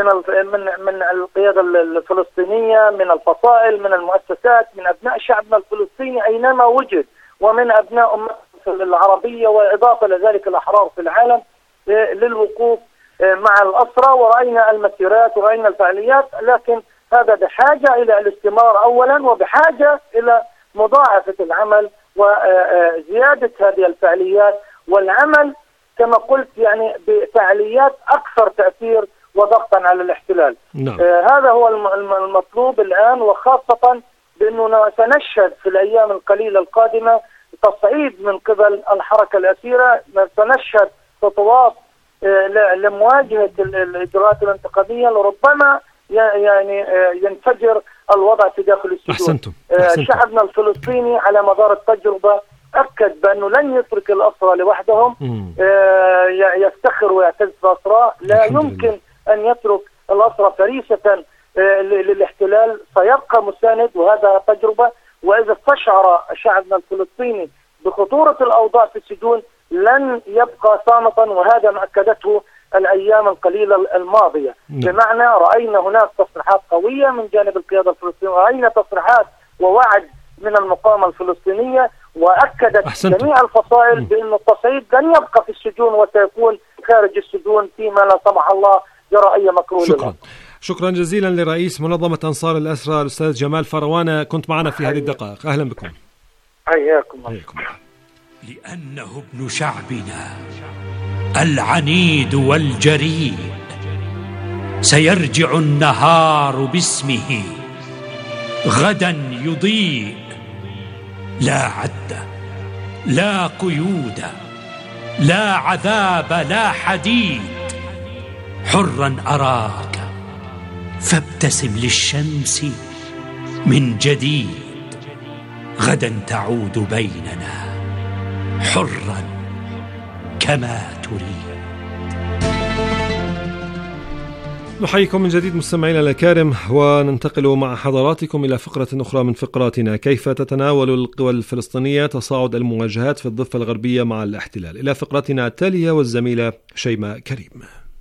من القيادة الفلسطينية، من الفصائل، من المؤسسات، من أبناء شعبنا الفلسطيني أينما وجد، ومن أبناء أمتنا العربية، وإضافة لذلك الأحرار في العالم للوقوف مع الأسرى. ورأينا المسيرات ورأينا الفعاليات، لكن هذا بحاجة إلى الاستمرار أولا، وبحاجة إلى مضاعفة العمل وزيادة هذه الفعاليات والعمل كما قلت يعني بفعاليات أكثر تأثير وضغطا على الاحتلال. هذا هو المطلوب الآن، وخاصة بأننا سنشهد في الأيام القليلة القادمة تصعيد من قبل الحركة الأسيرة، سنشهد خطوات لمواجهة الإجراءات الانتقامية، لربما يعني ينفجر الوضع في داخل السجون. شعبنا الفلسطيني على مدار التجربة أكد بأنه لن يترك الأسرى لوحدهم، يفتخر ويعتز بأسرى، لا يمكن أن يترك الأسرى فريسة للاحتلال، سيبقى مساند، وهذا تجربة. وإذا استشعر شعبنا الفلسطيني بخطورة الأوضاع في السجون لن يبقى صامتا، وهذا ما أكدته الأيام القليلة الماضية. بمعنى رأينا هناك تصريحات قوية من جانب القيادة الفلسطينية، رأينا تصريحات ووعد من المقاومة الفلسطينية، وأكدت جميع الفصائل بأن التصعيد لن يبقى في السجون وسيكون خارج السجون فيما لا سمح الله يرى أي مكروه. شكرا جزيلا لرئيس منظمة أنصار الأسرى الأستاذ جمال فروانة، كنت معنا في هذه الدقائق. أهلا بكم. حياكم. لأنه ابن شعبنا العنيد والجريء، سيرجع النهار باسمه غدا يضيء، لا عد لا قيود لا عذاب لا حديد، حرا أراك فابتسم للشمس من جديد، غدا تعود بيننا حرا كما تريد. نحييكم من جديد مستمعينا الكرام، وننتقل مع حضراتكم إلى فقرة أخرى من فقراتنا. كيف تتناول القوى الفلسطينية تصاعد المواجهات في الضفة الغربية مع الاحتلال؟ إلى فقرتنا التالية والزميلة شيماء كريم.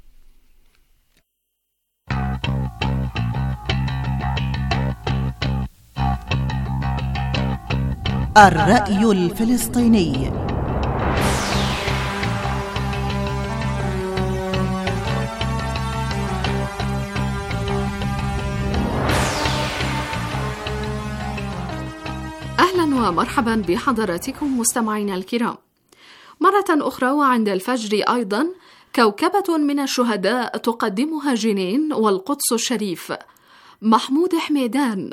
الرأي الفلسطيني. أهلا ومرحبا بحضراتكم مستمعينا الكرام. مرة أخرى وعند الفجر أيضا كوكبة من الشهداء تقدمها جنين والقدس الشريف. محمود حميدان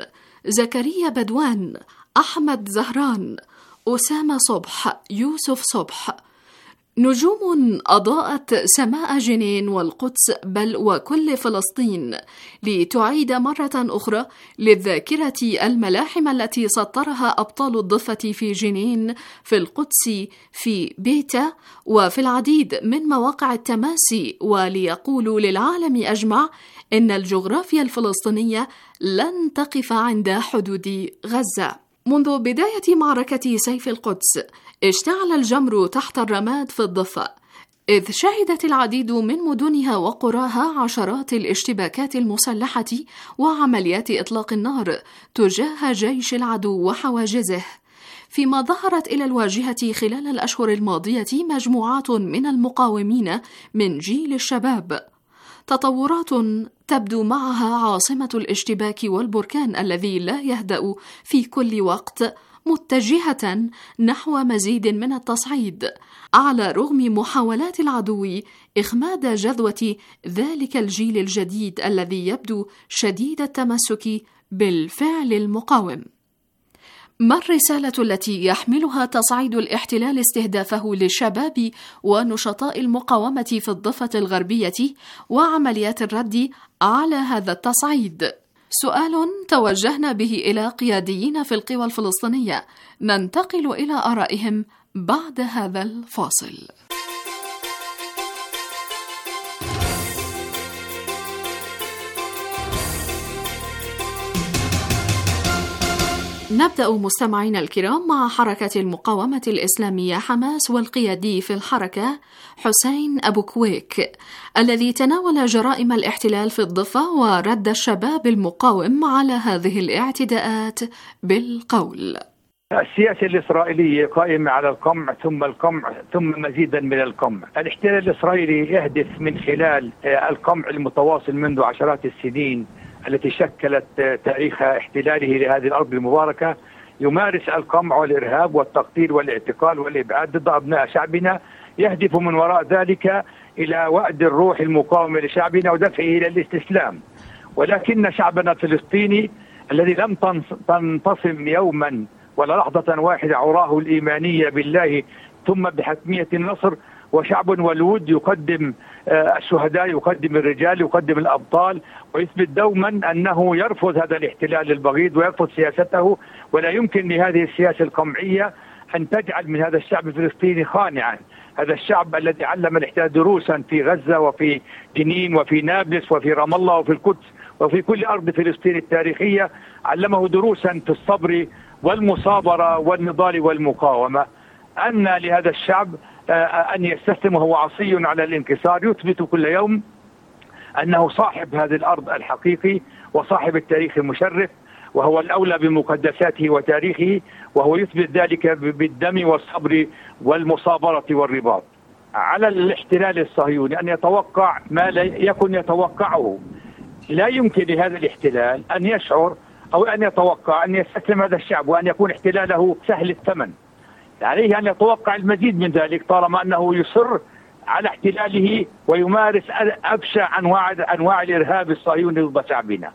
زكريا بدوان، أحمد زهران، أسامة صبح، يوسف صبح، نجوم أضاءت سماء جنين والقدس بل وكل فلسطين لتعيد مرة أخرى للذاكرة الملاحم التي سطرها أبطال الضفة في جنين، في القدس، في بيتا، وفي العديد من مواقع التماسي، وليقولوا للعالم أجمع إن الجغرافيا الفلسطينية لن تقف عند حدود غزة. منذ بداية معركة سيف القدس اشتعل الجمر تحت الرماد في الضفة، إذ شهدت العديد من مدنها وقراها عشرات الاشتباكات المسلحة وعمليات إطلاق النار تجاه جيش العدو وحواجزه، فيما ظهرت إلى الواجهة خلال الأشهر الماضية مجموعات من المقاومين من جيل الشباب، تطورات تبدو معها عاصمة الاشتباك والبركان الذي لا يهدأ في كل وقت، متجهة نحو مزيد من التصعيد، على رغم محاولات العدو إخماد جذوة ذلك الجيل الجديد الذي يبدو شديد التمسك بالفعل المقاوم. ما الرسالة التي يحملها تصعيد الاحتلال استهدافه للشباب ونشطاء المقاومة في الضفة الغربية وعمليات الرد على هذا التصعيد؟ سؤال توجهنا به إلى قياديين في القوى الفلسطينية، ننتقل إلى آرائهم بعد هذا الفاصل. نبدأ مستمعينا الكرام مع حركة المقاومة الإسلامية حماس والقيادي في الحركة حسين أبو كويك، الذي تناول جرائم الاحتلال في الضفة ورد الشباب المقاوم على هذه الاعتداءات بالقول: السياسة الإسرائيلية قائمة على القمع ثم القمع ثم مزيدا من القمع. الاحتلال الإسرائيلي يهدف من خلال القمع المتواصل منذ عشرات السنين التي شكلت تاريخ احتلاله لهذه الأرض المباركة، يمارس القمع والإرهاب والتقتيل والاعتقال والإبعاد ضد أبناء شعبنا، يهدف من وراء ذلك إلى وأد الروح المقاومة لشعبنا ودفعه إلى الاستسلام. ولكن شعبنا الفلسطيني الذي لم تنتصم يوما ولا لحظة واحدة عراه الإيمانية بالله ثم بحتمية النصر، وشعب ولود يقدم الشهداء، يقدم الرجال، يقدم الأبطال، ويثبت دوما أنه يرفض هذا الاحتلال البغيض ويرفض سياسته. ولا يمكن لهذه السياسة القمعية أن تجعل من هذا الشعب الفلسطيني خانعا. هذا الشعب الذي علم الاحتلال دروسا في غزة وفي جنين وفي نابلس وفي رام الله وفي القدس وفي كل أرض فلسطين التاريخية، علمه دروسا في الصبر والمصابرة والنضال والمقاومة. أن لهذا الشعب أن يستسلم وهو عصي على الانكسار، يثبت كل يوم أنه صاحب هذه الأرض الحقيقي وصاحب التاريخ المشرف، وهو الأولى بمقدساته وتاريخه، وهو يثبت ذلك بالدم والصبر والمصابرة والرباط. على الاحتلال الصهيوني أن يتوقع ما لا يكن يتوقعه. لا يمكن لهذا الاحتلال أن يشعر أو أن يتوقع أن يستسلم هذا الشعب وأن يكون احتلاله سهل الثمن. عليه أن يتوقع المزيد من ذلك طالما أنه يصر على احتلاله ويمارس أبشع أنواع الإرهاب الصهيوني ضد شعبنا.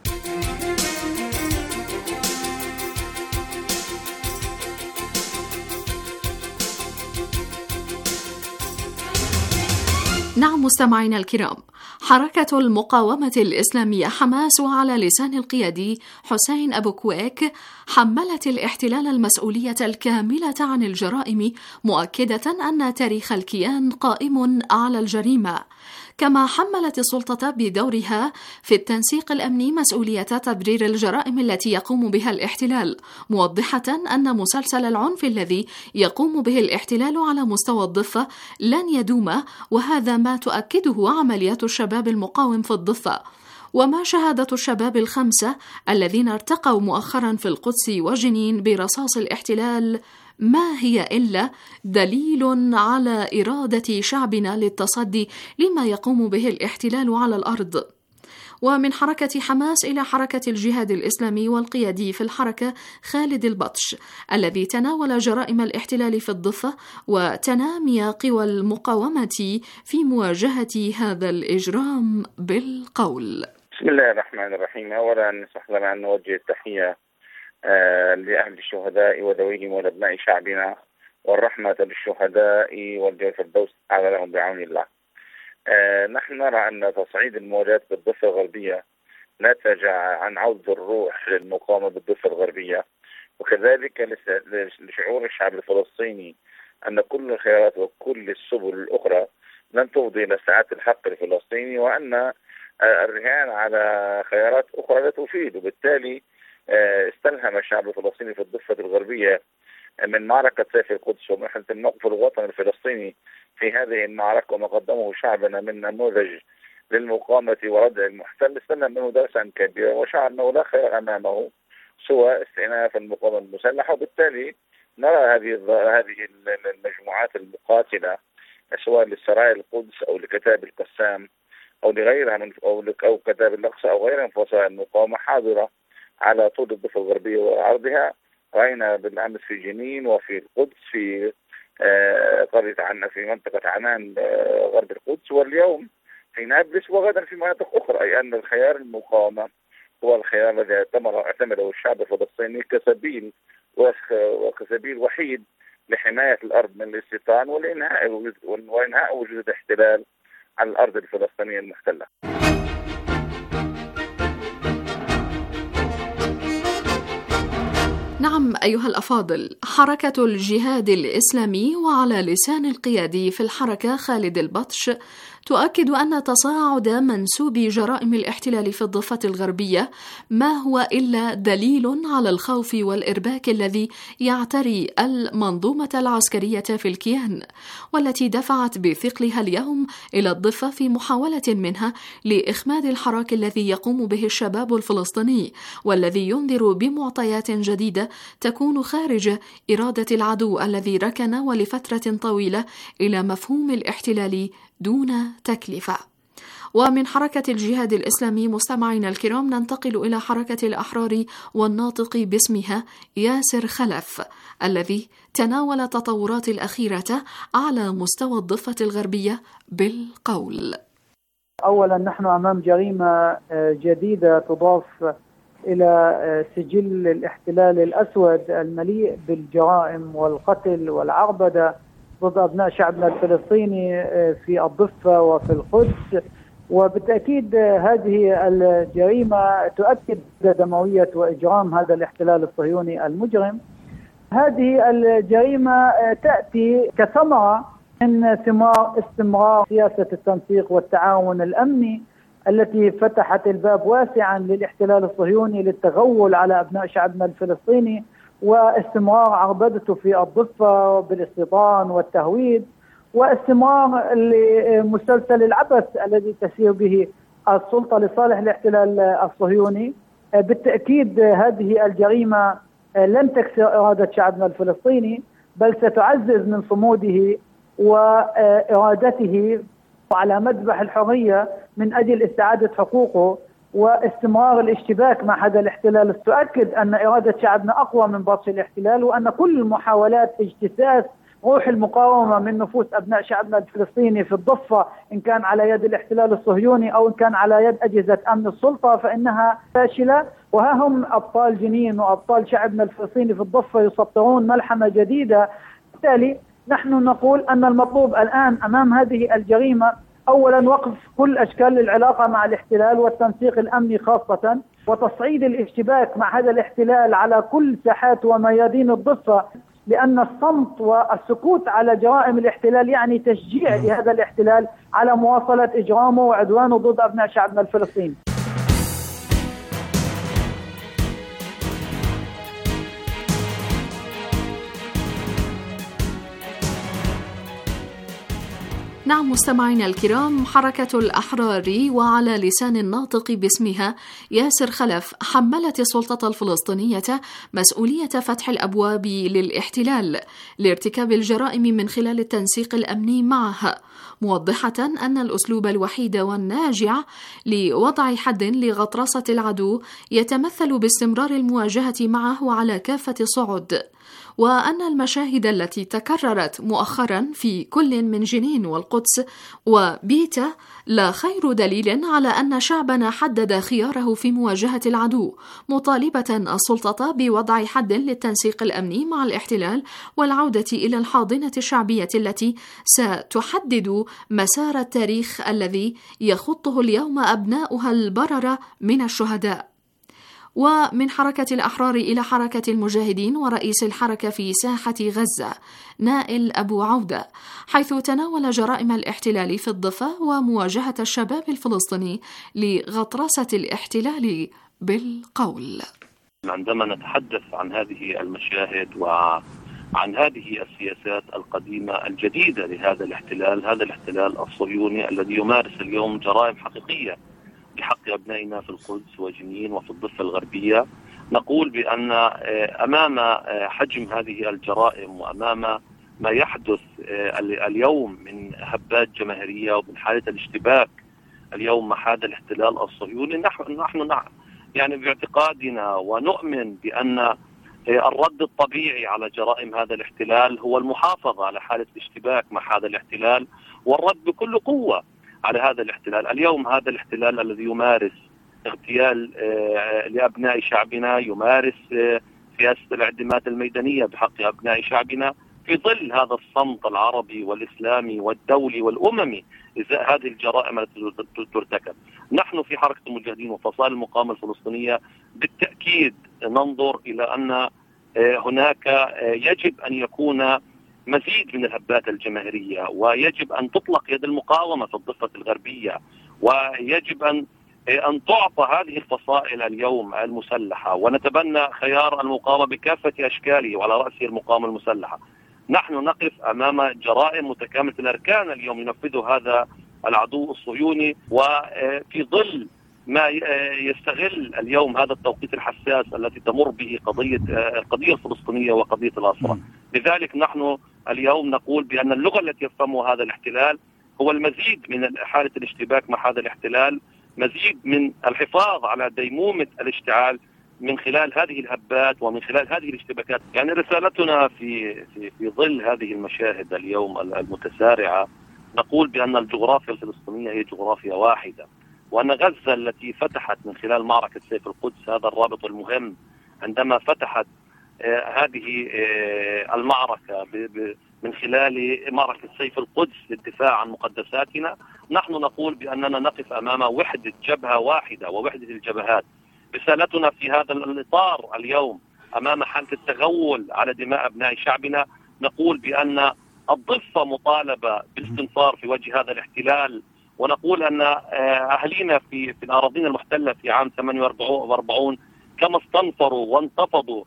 نعم مستمعينا الكرام، حركة المقاومة الإسلامية حماس وعلى لسان القيادي حسين أبو كويك حملت الاحتلال المسؤولية الكاملة عن الجرائم، مؤكدة أن تاريخ الكيان قائم على الجريمة، كما حملت السلطة بدورها في التنسيق الأمني مسؤولية تبرير الجرائم التي يقوم بها الاحتلال، موضحة أن مسلسل العنف الذي يقوم به الاحتلال على مستوى الضفة لن يدوم، وهذا ما تؤكده عمليات الشباب المقاوم في الضفة. وما شهادة الشباب الخمسة الذين ارتقوا مؤخرا في القدس وجنين برصاص الاحتلال ما هي إلا دليل على إرادة شعبنا للتصدي لما يقوم به الاحتلال على الأرض. ومن حركة حماس إلى حركة الجهاد الإسلامي والقيادي في الحركة خالد البطش الذي تناول جرائم الاحتلال في الضفة وتنامي قوى المقاومة في مواجهة هذا الإجرام بالقول: بسم الله الرحمن الرحيم. أولا نسمح لنا أن نوجه التحية لأهل الشهداء وذويهم ولأبناء شعبنا، والرحمة للشهداء والجنة الفردوس أعلى لهم بعون الله. نحن نرى أن تصعيد المواجهات بالضفة الغربية نتج عن عوض الروح للمقاومة بالضفة الغربية، وكذلك لشعور الشعب الفلسطيني أن كل الخيارات وكل السبل الأخرى لن تفضي إلى ساعة الحق الفلسطيني، وأن الرهان على خيارات أخرى لا تفيد. وبالتالي استلهم الشعب الفلسطيني في الضفة الغربية من معركة سيف القدس ومحنة الموقف الوطني الفلسطيني في هذه المعركة، وما قدمه شعبنا من نموذج للمقاومة وردع المحتل، استلم منه درسا كبيرا وشعر أنه لا خيار أمامه سوى استئناف المقاومة المسلحة. وبالتالي نرى هذه المجموعات المقاتلة سواء للسرايا القدس أو لكتاب القسام أو لغيرها أو كتاب الأقصى أو غيرها من فصائل المقاومة حاضرة على طول الضفة الغربية وعرضها. رأينا بالأمس في جنين وفي القدس في قرية عنا في منطقة عنان غرب القدس، واليوم في نابلس، وغدا في مناطق أخرى. أي أن الخيار المقاومة هو الخيار الذي اعتمده الشعب الفلسطيني كسبيل وحيد لحماية الأرض من الاستيطان وإنهاء وجود الاحتلال على الأرض الفلسطينية المحتلة. نعم أيها الأفاضل، حركة الجهاد الإسلامي وعلى لسان القيادي في الحركة خالد البطش تؤكد أن تصاعد منسوب جرائم الاحتلال في الضفة الغربية ما هو إلا دليل على الخوف والإرباك الذي يعتري المنظومة العسكرية في الكيان، والتي دفعت بثقلها اليوم إلى الضفة في محاولة منها لإخماد الحراك الذي يقوم به الشباب الفلسطيني، والذي ينذر بمعطيات جديدة تكون خارج إرادة العدو الذي ركن ولفترة طويلة إلى مفهوم الاحتلال دون تكلفة. ومن حركة الجهاد الإسلامي مستمعينا الكرام ننتقل إلى حركة الأحرار والناطق باسمها ياسر خلف، الذي تناول التطورات الأخيرة على مستوى الضفة الغربية بالقول. أولا نحن أمام جريمة جديدة تضاف إلى سجل الاحتلال الأسود المليء بالجرائم والقتل والعربدة ضد أبناء شعبنا الفلسطيني في الضفة وفي القدس. وبالتأكيد هذه الجريمة تؤكد دموية وإجرام هذا الاحتلال الصهيوني المجرم. هذه الجريمة تأتي كثمرة من ثمار استمرار سياسة التنسيق والتعاون الأمني التي فتحت الباب واسعا للاحتلال الصهيوني للتغول على أبناء شعبنا الفلسطيني، واستمرار عربدته في الضفة بالاستيطان والتهويد، واستمرار لمسلسل العبث الذي تسير به السلطة لصالح الاحتلال الصهيوني. بالتأكيد هذه الجريمة لن تكسر إرادة شعبنا الفلسطيني، بل ستعزز من صموده وإرادته على مذبح الحرية من أجل استعادة حقوقه واستمرار الاشتباك مع هذا الاحتلال. تؤكد أن إرادة شعبنا أقوى من بطش الاحتلال، وأن كل محاولات اجتثاث روح المقاومة من نفوس أبناء شعبنا الفلسطيني في الضفة إن كان على يد الاحتلال الصهيوني أو إن كان على يد أجهزة أمن السلطة فإنها فاشلة. وها هم أبطال جنين وأبطال شعبنا الفلسطيني في الضفة يسطرون ملحمة جديدة. بالتالي نحن نقول أن المطلوب الآن أمام هذه الجريمة أولا وقف كل أشكال العلاقة مع الاحتلال والتنسيق الأمني خاصة، وتصعيد الاشتباك مع هذا الاحتلال على كل ساحات وميادين الضفة، لأن الصمت والسكوت على جرائم الاحتلال يعني تشجيع لهذا الاحتلال على مواصلة إجرامه وعدوانه ضد أبناء شعبنا الفلسطيني. نعم مستمعينا الكرام، حركة الأحرار وعلى لسان الناطق باسمها ياسر خلف حملت السلطة الفلسطينية مسؤولية فتح الأبواب للاحتلال لارتكاب الجرائم من خلال التنسيق الأمني معها، موضحة أن الأسلوب الوحيد والناجع لوضع حد لغطرسة العدو يتمثل باستمرار المواجهة معه على كافة الصعد. وأن المشاهد التي تكررت مؤخرا في كل من جنين والقدس وبيتا لا خير دليل على أن شعبنا حدد خياره في مواجهة العدو، مطالبة السلطة بوضع حد للتنسيق الأمني مع الاحتلال والعودة إلى الحاضنة الشعبية التي ستحدد مسار التاريخ الذي يخطه اليوم أبناؤها البررة من الشهداء. ومن حركة الأحرار إلى حركة المجاهدين ورئيس الحركة في ساحة غزة نائل أبو عودة، حيث تناول جرائم الاحتلال في الضفة ومواجهة الشباب الفلسطيني لغطرسة الاحتلال بالقول. عندما نتحدث عن هذه المشاهد وعن هذه السياسات القديمة الجديدة لهذا الاحتلال، هذا الاحتلال الصهيوني الذي يمارس اليوم جرائم حقيقية بحق أبنائنا في القدس وجنين وفي الضفة الغربية، نقول بأن أمام حجم هذه الجرائم وأمام ما يحدث اليوم من هبات جماهيرية ومن حالة الاشتباك اليوم مع هذا الاحتلال الصهيوني، نحن يعني باعتقادنا ونؤمن بأن الرد الطبيعي على جرائم هذا الاحتلال هو المحافظة على حالة الاشتباك مع هذا الاحتلال والرد بكل قوة على هذا الاحتلال. اليوم هذا الاحتلال الذي يمارس اغتيال لأبناء شعبنا، يمارس سياسة الاعتماد الميدانية بحق أبناء شعبنا في ظل هذا الصمت العربي والإسلامي والدولي والأممي إزاء هذه الجرائم التي ترتكب. نحن في حركة المجاهدين وفصائل المقاومة الفلسطينية بالتأكيد ننظر إلى أن هناك يجب أن يكون مزيد من الهبات الجماهيرية، ويجب أن تطلق يد المقاومة في الضفة الغربية، ويجب أن تعطى هذه الفصائل اليوم المسلحة، ونتبنى خيار المقاومة بكافة أشكاله وعلى رأسه المقاومة المسلحة. نحن نقف أمام جرائم متكاملة الأركان اليوم ينفذه هذا العدو الصهيوني، وفي ظل ما يستغل اليوم هذا التوقيت الحساس التي تمر به القضية الفلسطينية وقضية الأسرى. لذلك نحن اليوم نقول بأن اللغة التي يفهمها هذا الاحتلال هو المزيد من حالة الاشتباك مع هذا الاحتلال، مزيد من الحفاظ على ديمومة الاشتعال من خلال هذه الهبات ومن خلال هذه الاشتباكات. يعني رسالتنا في ظل هذه المشاهد اليوم المتسارعة نقول بأن الجغرافيا الفلسطينية هي جغرافيا واحدة، وأن غزة التي فتحت من خلال معركة سيف القدس هذا الرابط المهم، عندما فتحت هذه المعركة من خلال معركة سيف القدس للدفاع عن مقدساتنا، نحن نقول بأننا نقف أمام وحدة جبهة واحدة ووحدة الجبهات. رسالتنا في هذا الإطار اليوم أمام حالة التغول على دماء أبناء شعبنا، نقول بأن الضفة مطالبة بالاستنفار في وجه هذا الاحتلال، ونقول أن أهلينا في الأراضين المحتلة في عام 48 كما استنفروا وانتفضوا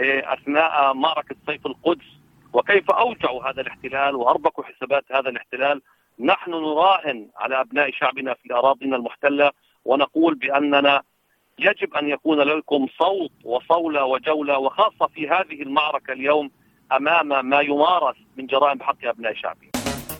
أثناء معركة سيف القدس، وكيف أوجعوا هذا الاحتلال وأربكوا حسابات هذا الاحتلال. نحن نراهن على أبناء شعبنا في أراضينا المحتلة، ونقول بأننا يجب أن يكون لكم صوت وصولة وجولة، وخاصة في هذه المعركة اليوم أمام ما يمارس من جرائم بحق أبناء شعبنا.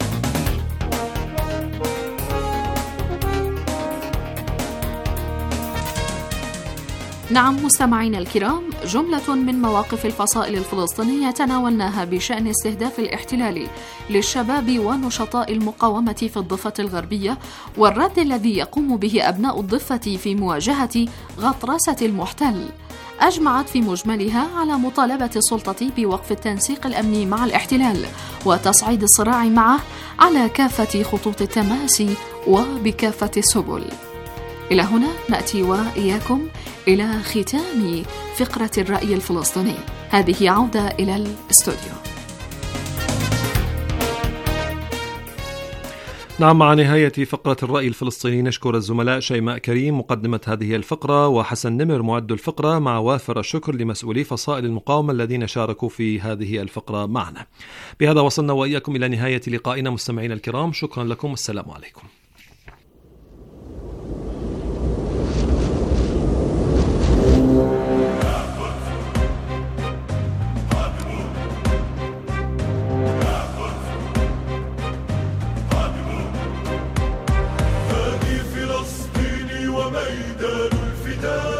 نعم مستمعينا الكرام، جملة من مواقف الفصائل الفلسطينية تناولناها بشأن استهداف الاحتلال للشباب ونشطاء المقاومة في الضفة الغربية، والرد الذي يقوم به أبناء الضفة في مواجهة غطرسة المحتل، أجمعت في مجملها على مطالبة السلطة بوقف التنسيق الأمني مع الاحتلال وتصعيد الصراع معه على كافة خطوط التماس وبكافة السبل. إلى هنا نأتي وإياكم إلى ختام فقرة الرأي الفلسطيني. هذه عودة إلى الاستوديو. نعم، مع نهاية فقرة الرأي الفلسطيني نشكر الزملاء شيماء كريم مقدمة هذه الفقرة وحسن نمر معد الفقرة، مع وافر الشكر لمسؤولي فصائل المقاومة الذين شاركوا في هذه الفقرة معنا. بهذا وصلنا وإياكم إلى نهاية لقائنا مستمعينا الكرام، شكرا لكم، السلام عليكم. ميدان الفداء